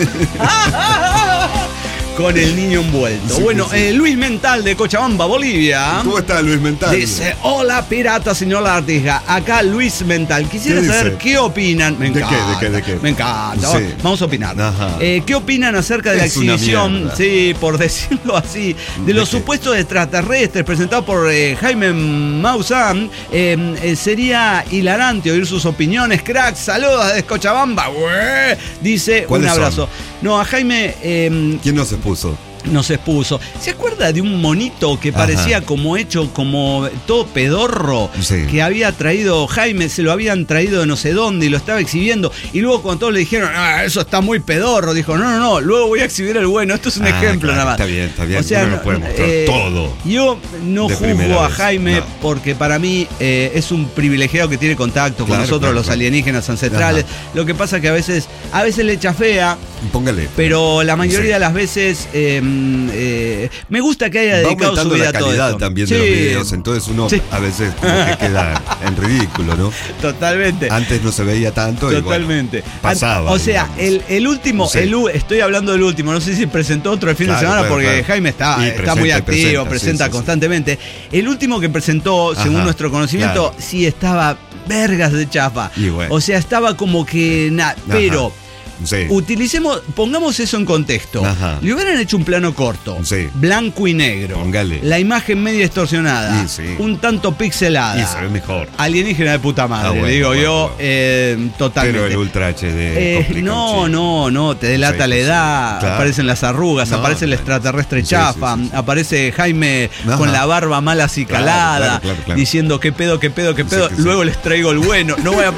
Con el niño envuelto. Sí, bueno, sí. Eh, Luis Mental de Cochabamba, Bolivia. ¿Cómo está Luis Mental? Dice, hola pirata, señor Lagartija. Acá Luis Mental. Quisiera ¿Qué saber dice? qué opinan. Me encanta. ¿De qué? ¿De qué? ¿De qué? Me encanta. Sí. Vamos a opinar. Eh, ¿Qué opinan acerca de la es exhibición, sí, por decirlo así, de, ¿De los qué? supuestos extraterrestres presentados por eh, Jaime Maussan? Eh, eh, sería hilarante oír sus opiniones. Crack, saludos desde Cochabamba. Ué. Dice, un abrazo. Son? No, a Jaime... Eh, ¿Quién no se puso? No se expuso. ¿Se acuerda de un monito que parecía Ajá. como hecho, como todo pedorro? Sí. Que había traído Jaime, se lo habían traído de no sé dónde y lo estaba exhibiendo. Y luego cuando todos le dijeron, ah, eso está muy pedorro, dijo, no, no, no, luego voy a exhibir el bueno. Esto es un ah, ejemplo claro, nada más. Está bien, está bien. O sea, uno no puede mostrar eh, todo. Yo no juzgo a Jaime no. porque para mí eh, es un privilegiado que tiene contacto claro, con nosotros, claro, los claro. alienígenas ancestrales. Ajá. Lo que pasa que a veces, a veces le echa fea. Póngale. Pero la mayoría sí. de las veces... Eh, eh, me gusta que haya dedicado su vida a todo esto. Va aumentando la calidad también sí. de los videos, entonces uno sí. a veces como que queda en ridículo, ¿no? Totalmente. Antes no se veía tanto Totalmente. y bueno, pasaba. O sea, el, el último, sí. el, estoy hablando del último, no sé si presentó otro el fin claro, de semana claro, porque claro. Jaime está, está presenta, muy activo, presenta, presenta sí, constantemente. Sí, sí. El último que presentó, según Ajá, nuestro conocimiento, claro. sí estaba vergas de chafa. Bueno. O sea, estaba como que nada, pero... Sí. Utilicemos, pongamos eso en contexto. Ajá. Le hubieran hecho un plano corto, sí. blanco y negro. Póngale. La imagen medio distorsionada, sí, sí. un tanto pixelada. Y se ve mejor. Alienígena de puta madre, ah, bueno, le digo bueno, yo, bueno. Eh, totalmente. Pero el Ultra H D. Eh, no, no, no, te delata sí, la edad, claro. aparecen las arrugas, no, aparece el extraterrestre sí, chafa, sí, sí, sí. aparece Jaime Ajá. con la barba mal acicalada, claro, claro, claro, claro. diciendo qué pedo, qué pedo, qué pedo. Sí, sí, Luego sí. les traigo el bueno. No voy a.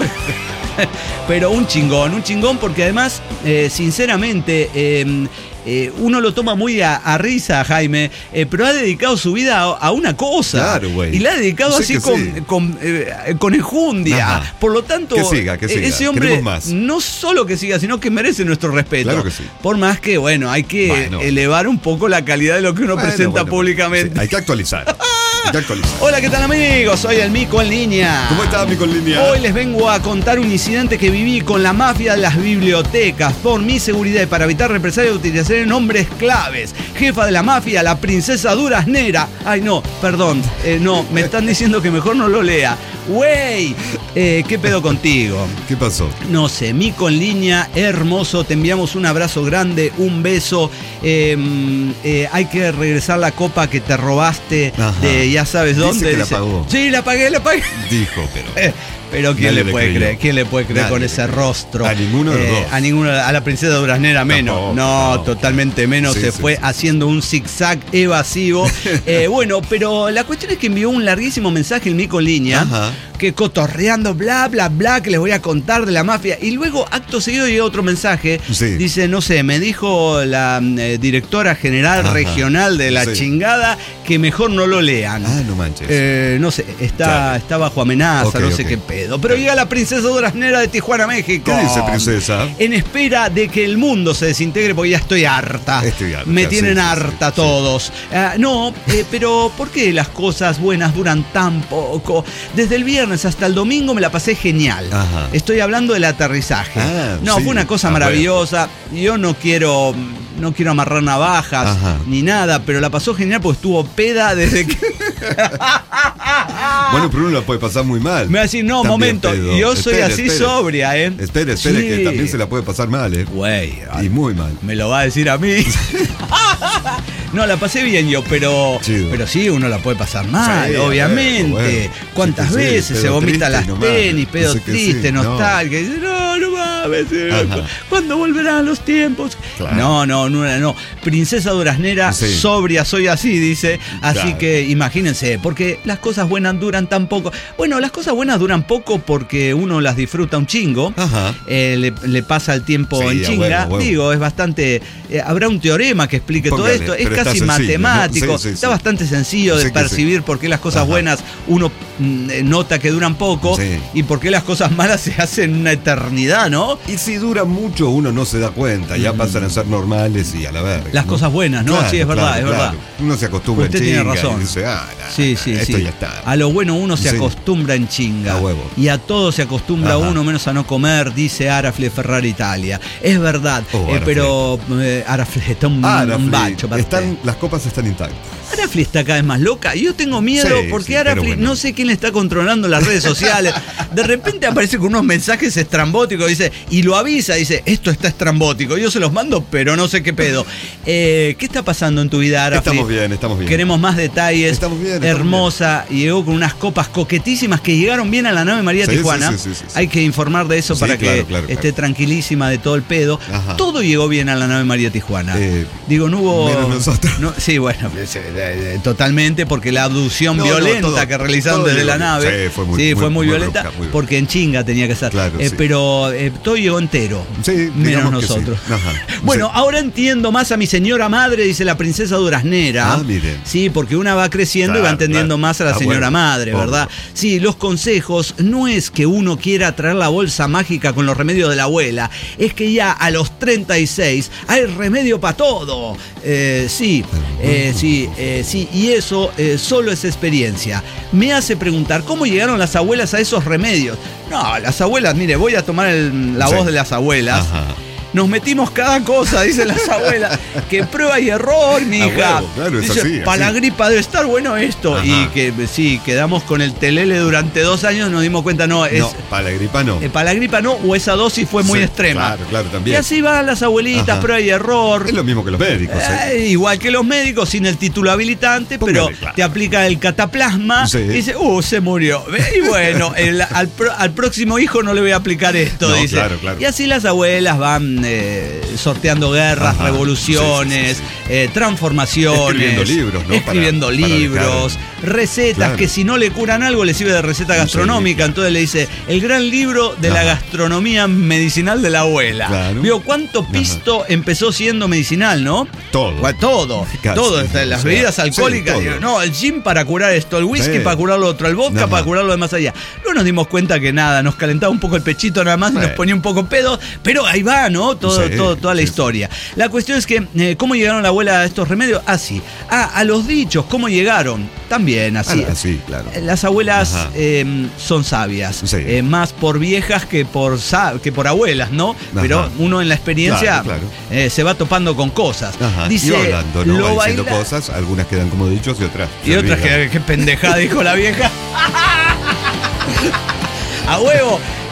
Pero un chingón, un chingón porque además, eh, sinceramente, eh, eh, uno lo toma muy a, a risa, Jaime, eh, pero ha dedicado su vida a, a una cosa. Claro, güey. Y la ha dedicado así con, sí. con, eh, con enjundia. Ajá. Por lo tanto, que siga, que siga. ese hombre no solo que siga, sino que merece nuestro respeto. Claro que sí. Por más que, bueno, hay que bueno. elevar un poco la calidad de lo que uno bueno, presenta bueno, públicamente. Sí, hay que actualizar. Hola, ¿qué tal, amigos? Soy el Mico en línea. ¿Cómo estás, Mico en línea? Hoy les vengo a contar un incidente que viví con la mafia de las bibliotecas. Por mi seguridad y para evitar represalias utilizaré nombres claves. Jefa de la mafia, la princesa duraznera. Ay, no, perdón. Eh, no, me están diciendo que mejor no lo lea. Güey, eh, ¿qué pedo contigo? ¿Qué pasó? No sé, Mico en línea, hermoso. Te enviamos un abrazo grande, un beso. Eh, eh, hay que regresar la copa que te robaste Ajá. de ya sabes dónde. Dice que dice, la pagó. Sí, la pagué, la pagué. Dijo, pero... Eh, Pero ¿quién Nadie le puede creyó. creer? ¿Quién le puede creer Nadie con le ese creyó. rostro? A ninguno de los Eh, dos. A ninguna, a la princesa duraznera menos. Tampoco, no, no. totalmente menos. Sí, se sí, fue sí. haciendo un zigzag evasivo. Eh, bueno, pero la cuestión es que envió un larguísimo mensaje en Mico en línea. Ajá. Que cotorreando, bla, bla, bla, que les voy a contar de la mafia. Y luego, acto seguido, llega otro mensaje. Sí. Dice, no sé, me dijo la eh, directora general Ajá. regional de la Sí. chingada que mejor no lo lean. Ah, no manches. Eh, no sé, está, Claro. está bajo amenaza, Ok, no sé ok. qué pedo. Pero llega la princesa duraznera de Tijuana, México. ¿Qué dice, princesa? En espera de que el mundo se desintegre, porque ya estoy harta. Estoy harta, Me sí, tienen sí, harta sí, todos. Ah, no, eh, pero ¿por qué las cosas buenas duran tan poco? Desde el viernes hasta el domingo me la pasé genial. Ajá. Estoy hablando del aterrizaje. Ah, no, sí. fue una cosa Ah, maravillosa. Yo no quiero, no quiero amarrar navajas Ajá. ni nada, pero la pasó genial porque estuvo peda desde que... Bueno, pero uno la puede pasar muy mal. Me va a decir, no, También momento, pedo. yo soy Espere, así espere. sobria, ¿eh? Espere, espere, Sí. que también se la puede pasar mal, ¿eh? Güey, Y muy mal. me lo va a decir a mí. No, la pasé bien yo, pero Chido. pero sí, uno la puede pasar mal, Sí, obviamente. bueno, ¿Cuántas sí que sí, veces pedo se vomita triste, las no mames. penis, pedo Dice que sí, triste, no. nostalgia? Y dice, no, no mames, eh, Ajá. ¿cuándo volverán los tiempos? Claro. No, no, no, no. Princesa duraznera, Sí. sobria, soy así, dice. Así Claro. que imagínense, porque las cosas buenas duran tan poco. Bueno, las cosas buenas duran poco porque uno las disfruta un chingo. Ajá. Eh, le, le pasa el tiempo Sí, en a chinga. huevo, a huevo. Digo, es bastante. eh, habrá un teorema que explique Póngale, todo esto. Es pero está casi sencillo, ¿no? matemático. Sí, sí, está sí. bastante sencillo de Sí que percibir sí. por qué las cosas Ajá. buenas uno mm, eh, nota que duran poco Sí. y por qué las cosas malas se hacen una eternidad, ¿no? Y si dura mucho, uno no se da cuenta. Ya pasan a ser normales y a la verga. Las ¿no? cosas buenas, ¿no? Claro, Sí, es verdad, claro, es verdad. claro. Uno se acostumbra Usted en tiene chinga razón. y dice, ah, nah, Sí, sí, esto sí. ya está. A lo bueno uno se Sí. acostumbra en chinga. A huevo. Y a todo se acostumbra Ajá. uno menos a no comer, dice Arafle Ferrari Italia. Es verdad, Oh, eh, Arafle. pero eh, Arafle está un, Ah, un Arafle, bacho para están, usted. las copas están intactas. Arafle está cada vez más loca. Yo tengo miedo Sí, porque sí, Arafle, pero bueno. no sé quién le está controlando las redes sociales. De repente aparece con unos mensajes estrambóticos, dice, y lo avisa, dice, esto está estrambótico. Yo se los mando, pero no sé qué pedo. Eh, ¿Qué está pasando en tu vida, Arafle? Estamos bien, estamos bien. Queremos más detalles. Estamos bien, estamos Hermosa. Y llegó con unas copas coquetísimas que llegaron bien a la nave María Sí, Tijuana. sí, sí, sí, sí. Hay que informar de eso Sí, para claro, que claro, esté claro. tranquilísima de todo el pedo. Ajá. Todo llegó bien a la nave María Tijuana. Eh, Digo, no hubo. menos nosotros. no- sí, bueno, pues, eh, eh, totalmente, porque la abducción No, no, violenta todo- que realizaron todo desde llegó la bien. nave. Sí, fue muy- Sí, muy- fue muy muy violenta, brusca, muy porque en chinga tenía que ser. Claro, Eh, sí. Pero eh, todo llegó entero. Sí, menos digamos que sí. nosotros. Ajá. Bueno, Sí. ahora entiendo más a mi señora madre, dice la princesa duraznera. Ah, miren. Sí, porque una va creciendo y va Claro, entendiendo claro. más a la Ah, señora bueno, madre, obvio. ¿verdad? Sí, los consejos no es que uno quiera traer la bolsa mágica con los remedios de la abuela, es que ya a los treinta y seis hay remedio para todo. Eh, sí, eh, sí, eh, sí, y eso eh, solo es experiencia. Me hace preguntar, ¿cómo llegaron las abuelas a esos remedios? No, las abuelas, mire, voy a tomar el- la Sí. voz de las abuelas. Ajá. Nos metimos cada cosa, dicen las abuelas, que prueba y error, mi A hija. huevo, claro, es Dice, así, para la así. gripa debe estar bueno esto. Ajá. Y que sí, quedamos con el telele durante dos años, nos dimos cuenta, no, es No, para la gripa no. eh, para la gripa no, o esa dosis fue muy Sí, extrema. Claro, claro, Y también. así van las abuelitas, Ajá. prueba y error. Es lo mismo que los médicos, ¿eh? Eh, igual que los médicos, sin el título habilitante, Póngale, pero claro. te aplica el cataplasma Sí. y dice, uh, se murió. Y bueno, el- al, pro- al próximo hijo no le voy a aplicar esto, No, dice. claro, claro. Y así las abuelas van eh, sorteando guerras, Ajá. revoluciones, Sí, sí, eh, transformaciones. Escribiendo libros, ¿no? Escribiendo Para- para libros, recetas Claro. que si no le curan algo le sirve de receta gastronómica. Sí. Entonces le dice, el gran libro de la Ajá. gastronomía medicinal de la abuela. Claro. Vio cuánto pisto empezó siendo medicinal, ¿no? Todo. Bueno, todo, Casi, todo, hasta las o sea, bebidas sí, alcohólicas, todo. digo, no, el gin para curar esto, el whisky Sí. para curar lo otro, el vodka Ajá. para curar lo de más allá. Luego nos dimos cuenta que nada, nos calentaba un poco el pechito nada más y Sí. nos ponía un poco pedo, pero ahí va, ¿no? Todo, Sí, todo, toda la sí, historia. La cuestión es que, eh, ¿cómo llegaron la abuela a estos remedios? Así. Ah, a los dichos, ¿cómo llegaron? También así. Ah, así, claro. Las abuelas Ajá. eh, son sabias, Sí. eh, más por viejas que por, sa- que por abuelas, ¿no? Pero uno en la experiencia Claro, claro. eh, se va topando con cosas. Ajá. Dice, y hablando, ¿no? lo Va diciendo baila- cosas, algunas quedan como dichos y otras. Y se otras olvidan. que, que pendejada dijo la vieja. A huevo.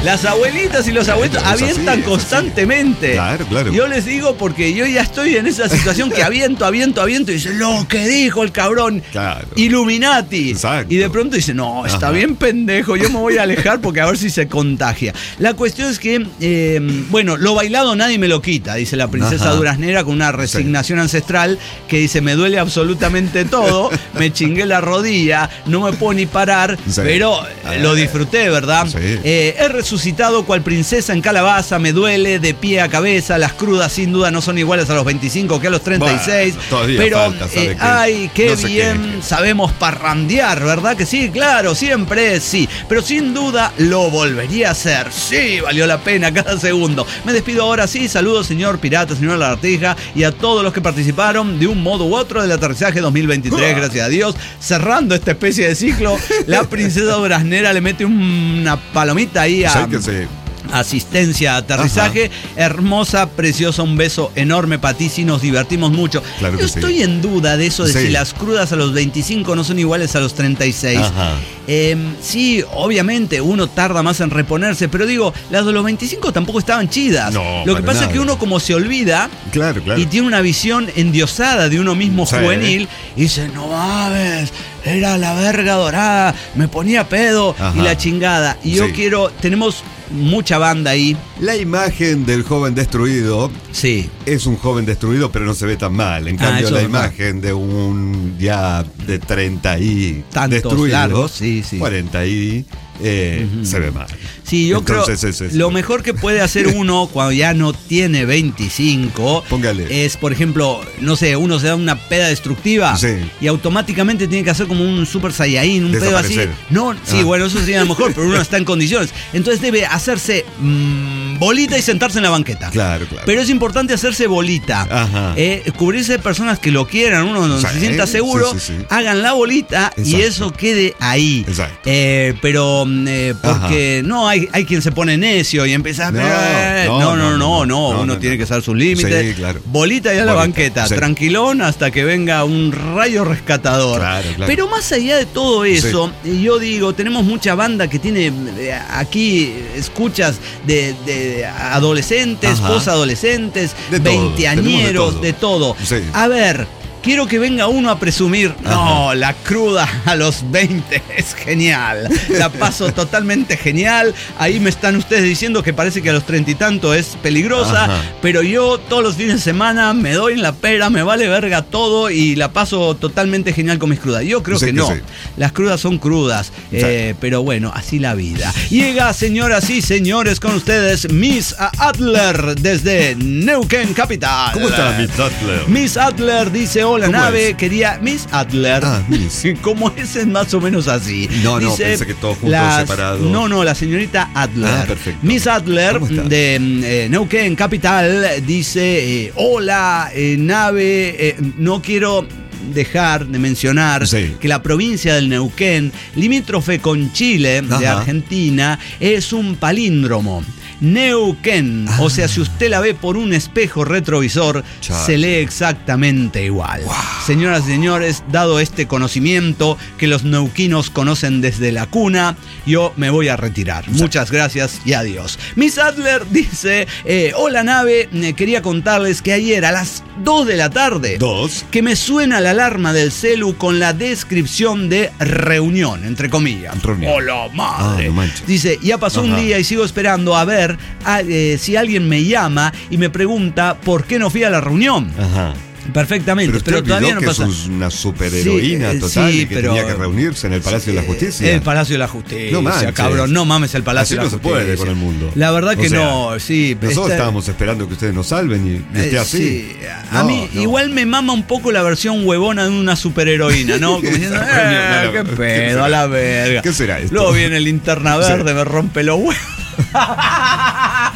Las abuelitas y los abuelitos Es así, avientan es constantemente. Claro, claro. Yo les digo porque yo ya estoy en esa situación que aviento, aviento, aviento y dice, lo que dijo el cabrón, Claro. Illuminati. Exacto. Y de pronto dice, no, está Ajá. bien pendejo, yo me voy a alejar porque a ver si se contagia. La cuestión es que, eh, bueno, lo bailado nadie me lo quita, dice la princesa Ajá. duraznera con una resignación ancestral que dice, me duele absolutamente todo, me chingué la rodilla, no me puedo ni parar, Sí. pero eh, lo disfruté, ¿verdad? Sí. Eh, he resucitado cual princesa en calabaza, me duele de pie a cabeza, las crudas sin duda no son iguales a los veinticinco que a los treinta y seis, Bueno, todavía pero falta, ¿sabe eh, qué? ay, qué No se bien queje. sabemos parrandear, ¿verdad que sí? Claro, siempre es sí, pero sin duda lo volvería a hacer, sí, valió la pena cada segundo. Me despido ahora sí, saludos señor Pirata, señor Lagartija y a todos los que participaron de un modo u otro del aterrizaje dos mil veintitrés, gracias a Dios, cerrando esta especie de ciclo, la princesa duraznera le mete un- una palomita ahí a... Sí, que sí. Asistencia, aterrizaje, hermosa, preciosa, un beso enorme para ti, sí nos divertimos mucho. Claro que Yo sí. estoy en duda de eso de Sí. si las crudas a los veinticinco no son iguales a los treinta y seis. Ajá. Eh, sí, obviamente uno tarda más en reponerse, pero digo, las de los veinticinco tampoco estaban chidas. No, Lo que para pasa es nada. que uno como se olvida Claro, claro. y tiene una visión endiosada de uno mismo Sí. juvenil y dice, no mames, era la verga dorada, me ponía pedo Ajá. y la chingada. Y yo Sí. quiero, tenemos mucha banda ahí. La imagen del joven destruido Sí. es un joven destruido, pero no se ve tan mal. En Ah, cambio, eso la es verdad. imagen de un ya de treinta y Tantos destruido, largos, sí, sí. cuarenta y eh, se ve mal. Sí, yo Entonces, creo es eso. lo mejor que puede hacer uno cuando ya no tiene veinticinco Póngale. es, por ejemplo, no sé, uno se da una peda destructiva Sí. y automáticamente tiene que hacer como un super saiyajin, un pedo así. Desaparecer. No, sí, Ah. bueno, eso sería lo mejor, pero uno está en condiciones. Entonces debe hacerse mm, bolita y sentarse en la banqueta. Claro, claro. Pero es importante hacerse bolita. Ajá. Eh, cubrirse de personas que lo quieran, uno donde Sí, se sienta seguro, sí, sí, sí. hagan la bolita y Exacto. eso quede ahí. Exacto. Eh, pero mm, eh, porque no hay, hay quien se pone necio y empieza a No, eh, no, no, no, no, no, no, no, no, uno no, tiene no. que saber sus límites. Sí, claro. Bolita y a la Bolita, banqueta, sí. tranquilón hasta que venga un rayo rescatador. Claro, claro. Pero más allá de todo eso, yo digo, tenemos mucha banda que tiene eh, aquí escuchas de, de adolescentes, Ajá. posadolescentes, De todo, veinteañeros, tenemos de de todo. todo. Sí. A ver, quiero que venga uno a presumir, no, la cruda a los veinte es genial, la paso totalmente genial, ahí me están ustedes diciendo que parece que a los treinta y tanto es peligrosa, Ajá. pero yo todos los fines de semana me doy en la pera, me vale verga todo y la paso totalmente genial con mis crudas. Yo creo Sí, que que no, sí. las crudas son crudas, eh, pero bueno, así la vida. Llega, señoras y señores, con ustedes Miss Adler desde Neuquén Capital. ¿Cómo está Miss Adler? Miss Adler dice, hola ¿Cómo nave, es? quería Miss Adler. Ah, Miss. Como es, es más o menos así. No, no, Dice, pensé que todos juntos, las- separados. No, no, la señorita Adler. Ah, perfecto. Miss Adler ¿Cómo está? de eh, Neuquén Capital dice, eh, hola eh, nave, eh, no quiero dejar de mencionar Sí. que la provincia del Neuquén, limítrofe con Chile de Ajá. Argentina, es un palíndromo. Neuquén, o sea, si usted la ve por un espejo retrovisor, Chale. se lee exactamente igual. Señoras y señores, dado este conocimiento que los neuquinos conocen desde la cuna, yo me voy a retirar. Muchas gracias y adiós. Miss Adler dice, eh, hola nave, eh, quería contarles que ayer a las dos de la tarde, Dos. que me suena la alarma del celu con la descripción de reunión, entre comillas. Reunión. ¡Hola, madre! Ah, no manches. Dice, ya pasó un Ajá. día y sigo esperando a ver a, eh, si alguien me llama y me pregunta por qué no fui a la reunión. Ajá. Perfectamente, Pero pero, usted todavía olvidó no que pasa. es una superheroína Sí, eh, total sí, y que pero- tenía que reunirse en el Palacio de la Justicia. El Palacio de la Justicia, No manches. cabrón, no mames el Palacio Así de la no se Justicia. puede con el mundo. La verdad O que sea, no, sí. Nosotros está- estábamos esperando que ustedes nos salven y, y esté Eh, así. sí. A No, mí no. igual me mama un poco la versión huevona de una superheroína, ¿no? Como diciendo, Esa reunión, "Eh, no, qué no, ¿qué pedo, será? a la verga. ¿Qué será esto? Luego viene linterna verde, me rompe los huevos.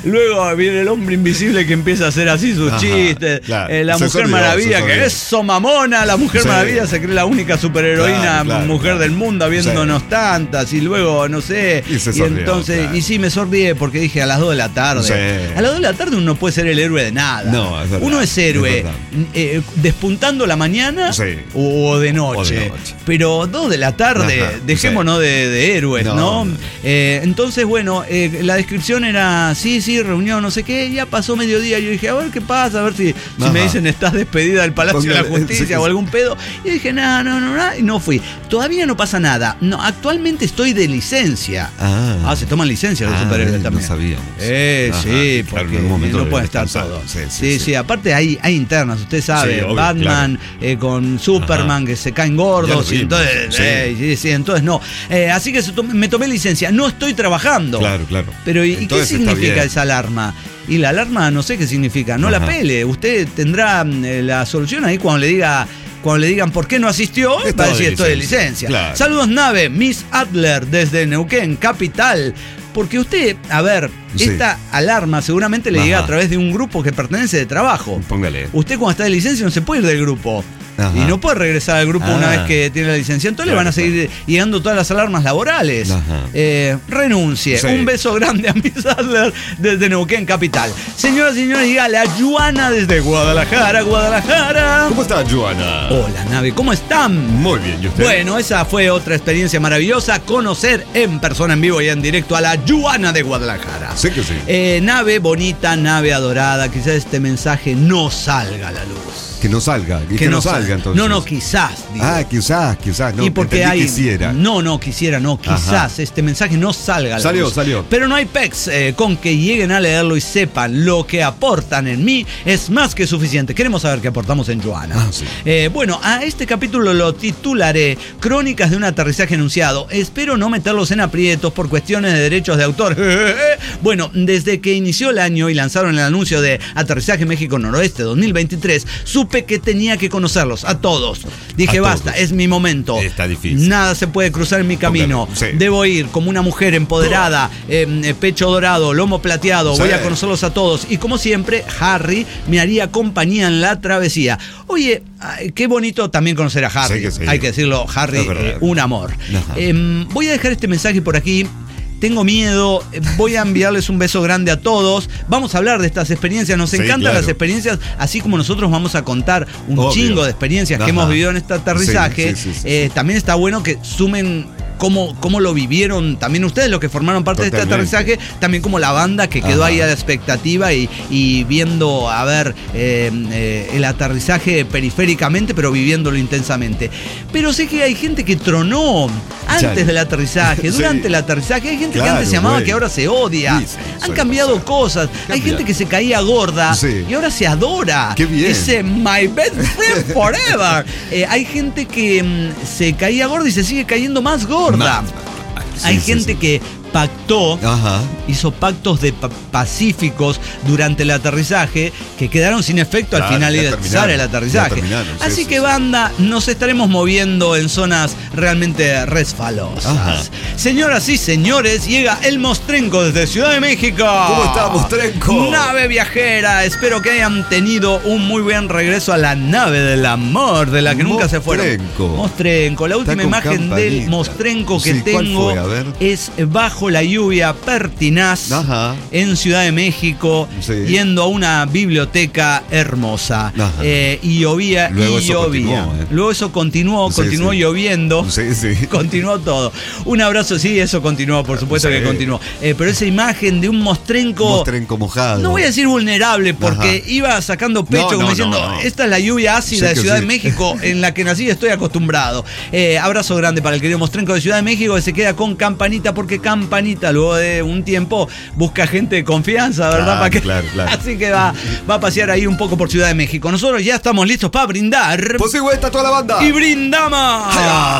Luego viene el hombre invisible que empieza a hacer así sus Ajá, chistes. Claro. Eh, la se Mujer olvidó, Maravilla, que eso mamona. La Mujer sí. Maravilla se cree la única superheroína claro, claro, mujer claro. del mundo, habiéndonos sí. tantas. Y luego, no sé. Y, se y sorrió, entonces, claro. y sí, me sorrié porque dije a las dos de la tarde. Sí. A las dos de la tarde uno no puede ser el héroe de nada. No, es verdad, uno es héroe es eh, despuntando la mañana sí. o, de noche. o de noche. Pero dos de la tarde, Ajá, dejémonos sí. de, de héroes, ¿no? ¿no? no. Eh, entonces, bueno, eh, la descripción era, sí, sí, reunión, no sé qué, ya pasó mediodía. Yo dije, a ver qué pasa, a ver si, si me dicen estás despedida del Palacio Póngale, de la Justicia sí, o algún pedo. Y dije, no, no, no, no, y no fui. Todavía no pasa nada. No, actualmente estoy de licencia. Ah, ah se toman licencia los ah, superhéroes también. No sabíamos. Eh, Ajá, sí, porque claro, no pueden estar todos. Sí, sí, sí, sí. sí, aparte hay, hay internas, usted sabe, sí, obvio, Batman claro. eh, con Superman Ajá. que se caen gordos y entonces, sí. Eh, sí, sí, entonces no. Eh, así que me tomé licencia. No estoy trabajando. Claro, claro. Pero ¿y entonces qué significa esa alarma? Y la alarma no sé qué significa. No Ajá. la pele. Usted tendrá eh, la solución ahí cuando le diga. Cuando le digan por qué no asistió, va a decir estoy de licencia. Claro. Saludos, nave, Miss Adler desde Neuquén, capital. Porque usted, a ver, sí. esta alarma seguramente le Ajá. llega a través de un grupo que pertenece de trabajo. Póngale. Usted cuando está de licencia no se puede ir del grupo. Ajá. Y no puede regresar al grupo ah. una vez que tiene la licencia. Entonces claro, le van a seguir claro. llegando todas las alarmas laborales. Eh, renuncie. Sí. Un beso grande a Miss Adler desde Neuquén, capital. Señoras y señores, llega la Joana desde Guadalajara, Guadalajara. ¿Cómo está, Joana? Hola, nave, ¿cómo están? Muy bien, ¿y usted? Bueno, esa fue otra experiencia maravillosa. Conocer en persona, en vivo y en directo a la Joana de Guadalajara. Sé que sí. Eh, nave bonita, nave adorada. Quizás este mensaje no salga a la luz. Que no salga, que, que no, no salga entonces. No, no, quizás. Digo. Ah, quizás, quizás. No, y porque hay, quisiera. No, no, quisiera, no, quizás Ajá. este mensaje no salga. Salió, luz. salió. Pero no hay pex eh, con que lleguen a leerlo y sepan lo que aportan en mí es más que suficiente. Queremos saber qué aportamos en Joana. Ah, sí. eh, bueno, a este capítulo lo titularé Crónicas de un aterrizaje anunciado. Espero no meterlos en aprietos por cuestiones de derechos de autor. Bueno, desde que inició el año y lanzaron el anuncio de Aterrizaje México Noroeste dos mil veintitrés, supe que tenía que conocerlos a todos. Dije, a basta, todos. Es mi momento. Está difícil. Nada se puede cruzar en mi camino. Sí. Debo ir como una mujer empoderada, eh, pecho dorado, lomo plateado. Sí. Voy a conocerlos a todos. Y como siempre, Harry me haría compañía en la travesía. Oye, qué bonito también conocer a Harry. Sí que sí. Hay que decirlo, Harry, eh, un amor. Eh, voy a dejar este mensaje por aquí. Tengo miedo, voy a enviarles un beso grande a todos. Vamos a hablar de estas experiencias. Nos sí, encantan claro. las experiencias, así como nosotros vamos a contar un Obvio. chingo de experiencias Ajá. que hemos vivido en este aterrizaje. Sí, sí, sí, sí, eh, sí. También está bueno que sumen cómo, cómo lo vivieron también ustedes, los que formaron parte Totalmente. de este aterrizaje, también como la banda que quedó Ajá. ahí a la expectativa y, y viendo, a ver, eh, eh, el aterrizaje periféricamente, pero viviéndolo intensamente. Pero sé que hay gente que tronó antes Chale. del aterrizaje, durante sí. el aterrizaje. Hay gente claro, que antes se amaba, güey. que ahora se odia. Sí, sí, Han cambiado pasar. cosas. Cambia. Hay gente que se caía gorda sí. y ahora se adora. Qué bien. Dice, my best friend forever. eh, hay gente que mm, se caía gorda y se sigue cayendo más gorda. Ma- sí, Hay sí, gente sí. que pactó, Ajá. hizo pactos de pa- pacíficos durante el aterrizaje que quedaron sin efecto claro, al finalizar el aterrizaje. Sí, Así sí, que, sí. banda, nos estaremos moviendo en zonas realmente resbalosas. Ajá. Señoras y señores, llega el Mostrenco desde Ciudad de México. ¿Cómo está, Mostrenco? Nave viajera. Espero que hayan tenido un muy buen regreso a la nave del amor, de la que nunca se fueron. Mostrenco. La última imagen campanita. del Mostrenco que sí, tengo es bajo la lluvia pertinaz Ajá. en Ciudad de México, sí. yendo a una biblioteca hermosa. Eh, y llovía Luego y llovía. Continuó, eh. Luego eso continuó, sí, continuó sí. lloviendo. Sí, sí. Continuó todo. Un abrazo, sí, eso continuó, por supuesto sí. que continuó. Eh, pero esa imagen de un Mostrenco. Mostrenco mojado. No voy a decir vulnerable, porque Ajá. iba sacando pecho, no, como no, diciendo, no, no. esta es la lluvia ácida sí de Ciudad sí. de México en la que nací y estoy acostumbrado. Eh, abrazo grande para el querido Mostrenco de Ciudad de México, que se queda con Campanita, porque Campanita luego de un tiempo busca gente de confianza, ¿verdad? Claro, ¿Para que... claro, claro. Así que va, va a pasear ahí un poco por Ciudad de México. Nosotros ya estamos listos para brindar. Pues sí, güey, está toda la banda. Y brindamos. ¡Ay!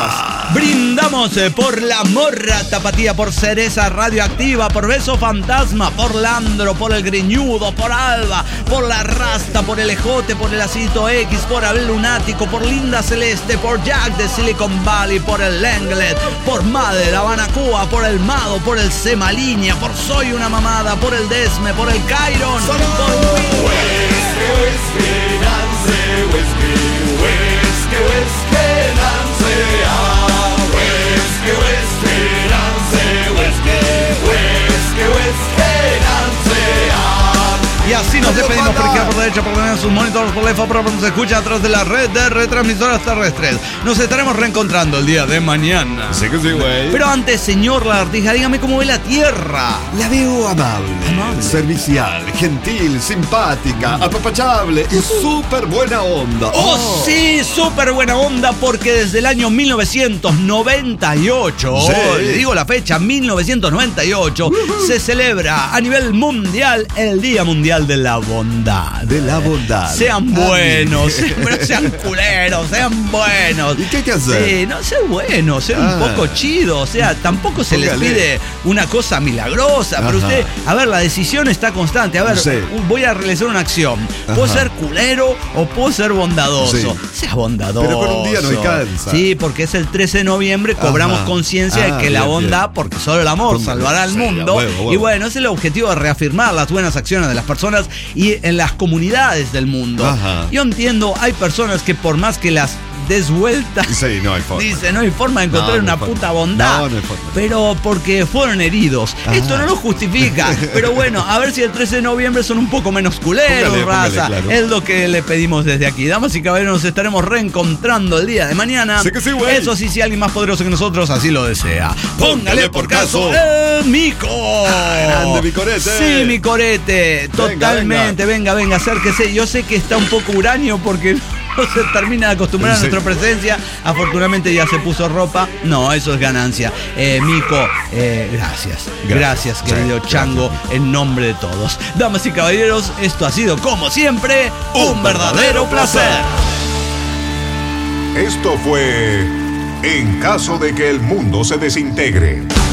Brindamos eh, por la morra tapatía, por Cereza Radioactiva, por Beso Fantasma, por Landro, por el Greñudo, por Alba, por la Rasta, por el Ejote, por el Acito X, por Abel Lunático, por Linda Celeste, por Jack de Silicon Valley, por el Lenglet, por Made, La Habana Cuba, por el Mado, por el Semaliña, por Soy una Mamada, por el Desme, por el Cairon, por Y así nos despedimos por izquierda, por derecha, por derecha, sus monitores, por la F A, por nos escucha a través de la red de retransmisoras terrestres. Nos estaremos reencontrando el día de mañana. Sí que sí, güey. Pero antes, señor Lagartija, dígame cómo ve la Tierra. La veo amable, Amable. servicial, gentil, simpática, apapachable y súper buena onda. ¡Oh, sí! Súper buena onda porque desde el año mil novecientos noventa y ocho, Sí. oh, le digo la fecha, mil novecientos noventa y ocho, uh-huh. se celebra a nivel mundial el Día Mundial de la Bondad. De la bondad. Sean buenos, pero sean culeros, sean buenos. ¿Y qué hay que hacer? Sí, no, sean buenos, sean Ah. un poco chidos. O sea, tampoco se Póngale. les pide una cosa milagrosa. Pero Ajá. usted, a ver, la decisión está constante. A ver, Sí. voy a realizar una acción. Puedo Ajá. ser culero o puedo ser bondadoso. Sí. Sea bondadoso. Pero con un día no alcanza. Sí, porque es el trece de noviembre, cobramos Ajá. conciencia Ah, de que la bien, bondad, bien. porque solo el amor Póngale. salvará al Sí, mundo. a huevo, a huevo. Y bueno, es el objetivo de reafirmar las buenas acciones de las personas y en las comunidades del mundo. Ajá. Yo entiendo, hay personas que por más que las des vueltas, Sí, no hay forma. dice, no hay forma de encontrar No, no una hay forma. puta bondad. No, no hay forma. Pero porque fueron heridos. Ajá. Esto no lo justifica. Pero bueno, a ver si el trece de noviembre son un poco menos culeros, Póngale, póngale, raza. claro. Es lo que le pedimos desde aquí. Damas y caballeros, nos estaremos reencontrando el día de mañana. Sí que sí, güey. Eso sí, si alguien más poderoso que nosotros así lo desea. Póngale por caso, caso. el Mico. Grande, mi corete. Sí, mi corete. Venga, Totalmente. Venga, venga, acérquese. Yo sé que está un poco uranio porque no se termina de acostumbrar a Sí. nuestra presencia. Afortunadamente ya se puso ropa. No, eso es ganancia. Eh, Mico, eh, gracias. Gracias, Gracias. querido Sí, Chango, gracias. en nombre de todos. Damas y caballeros, esto ha sido, como siempre, un, Un verdadero verdadero placer. Esto fue En caso de que el mundo se desintegre.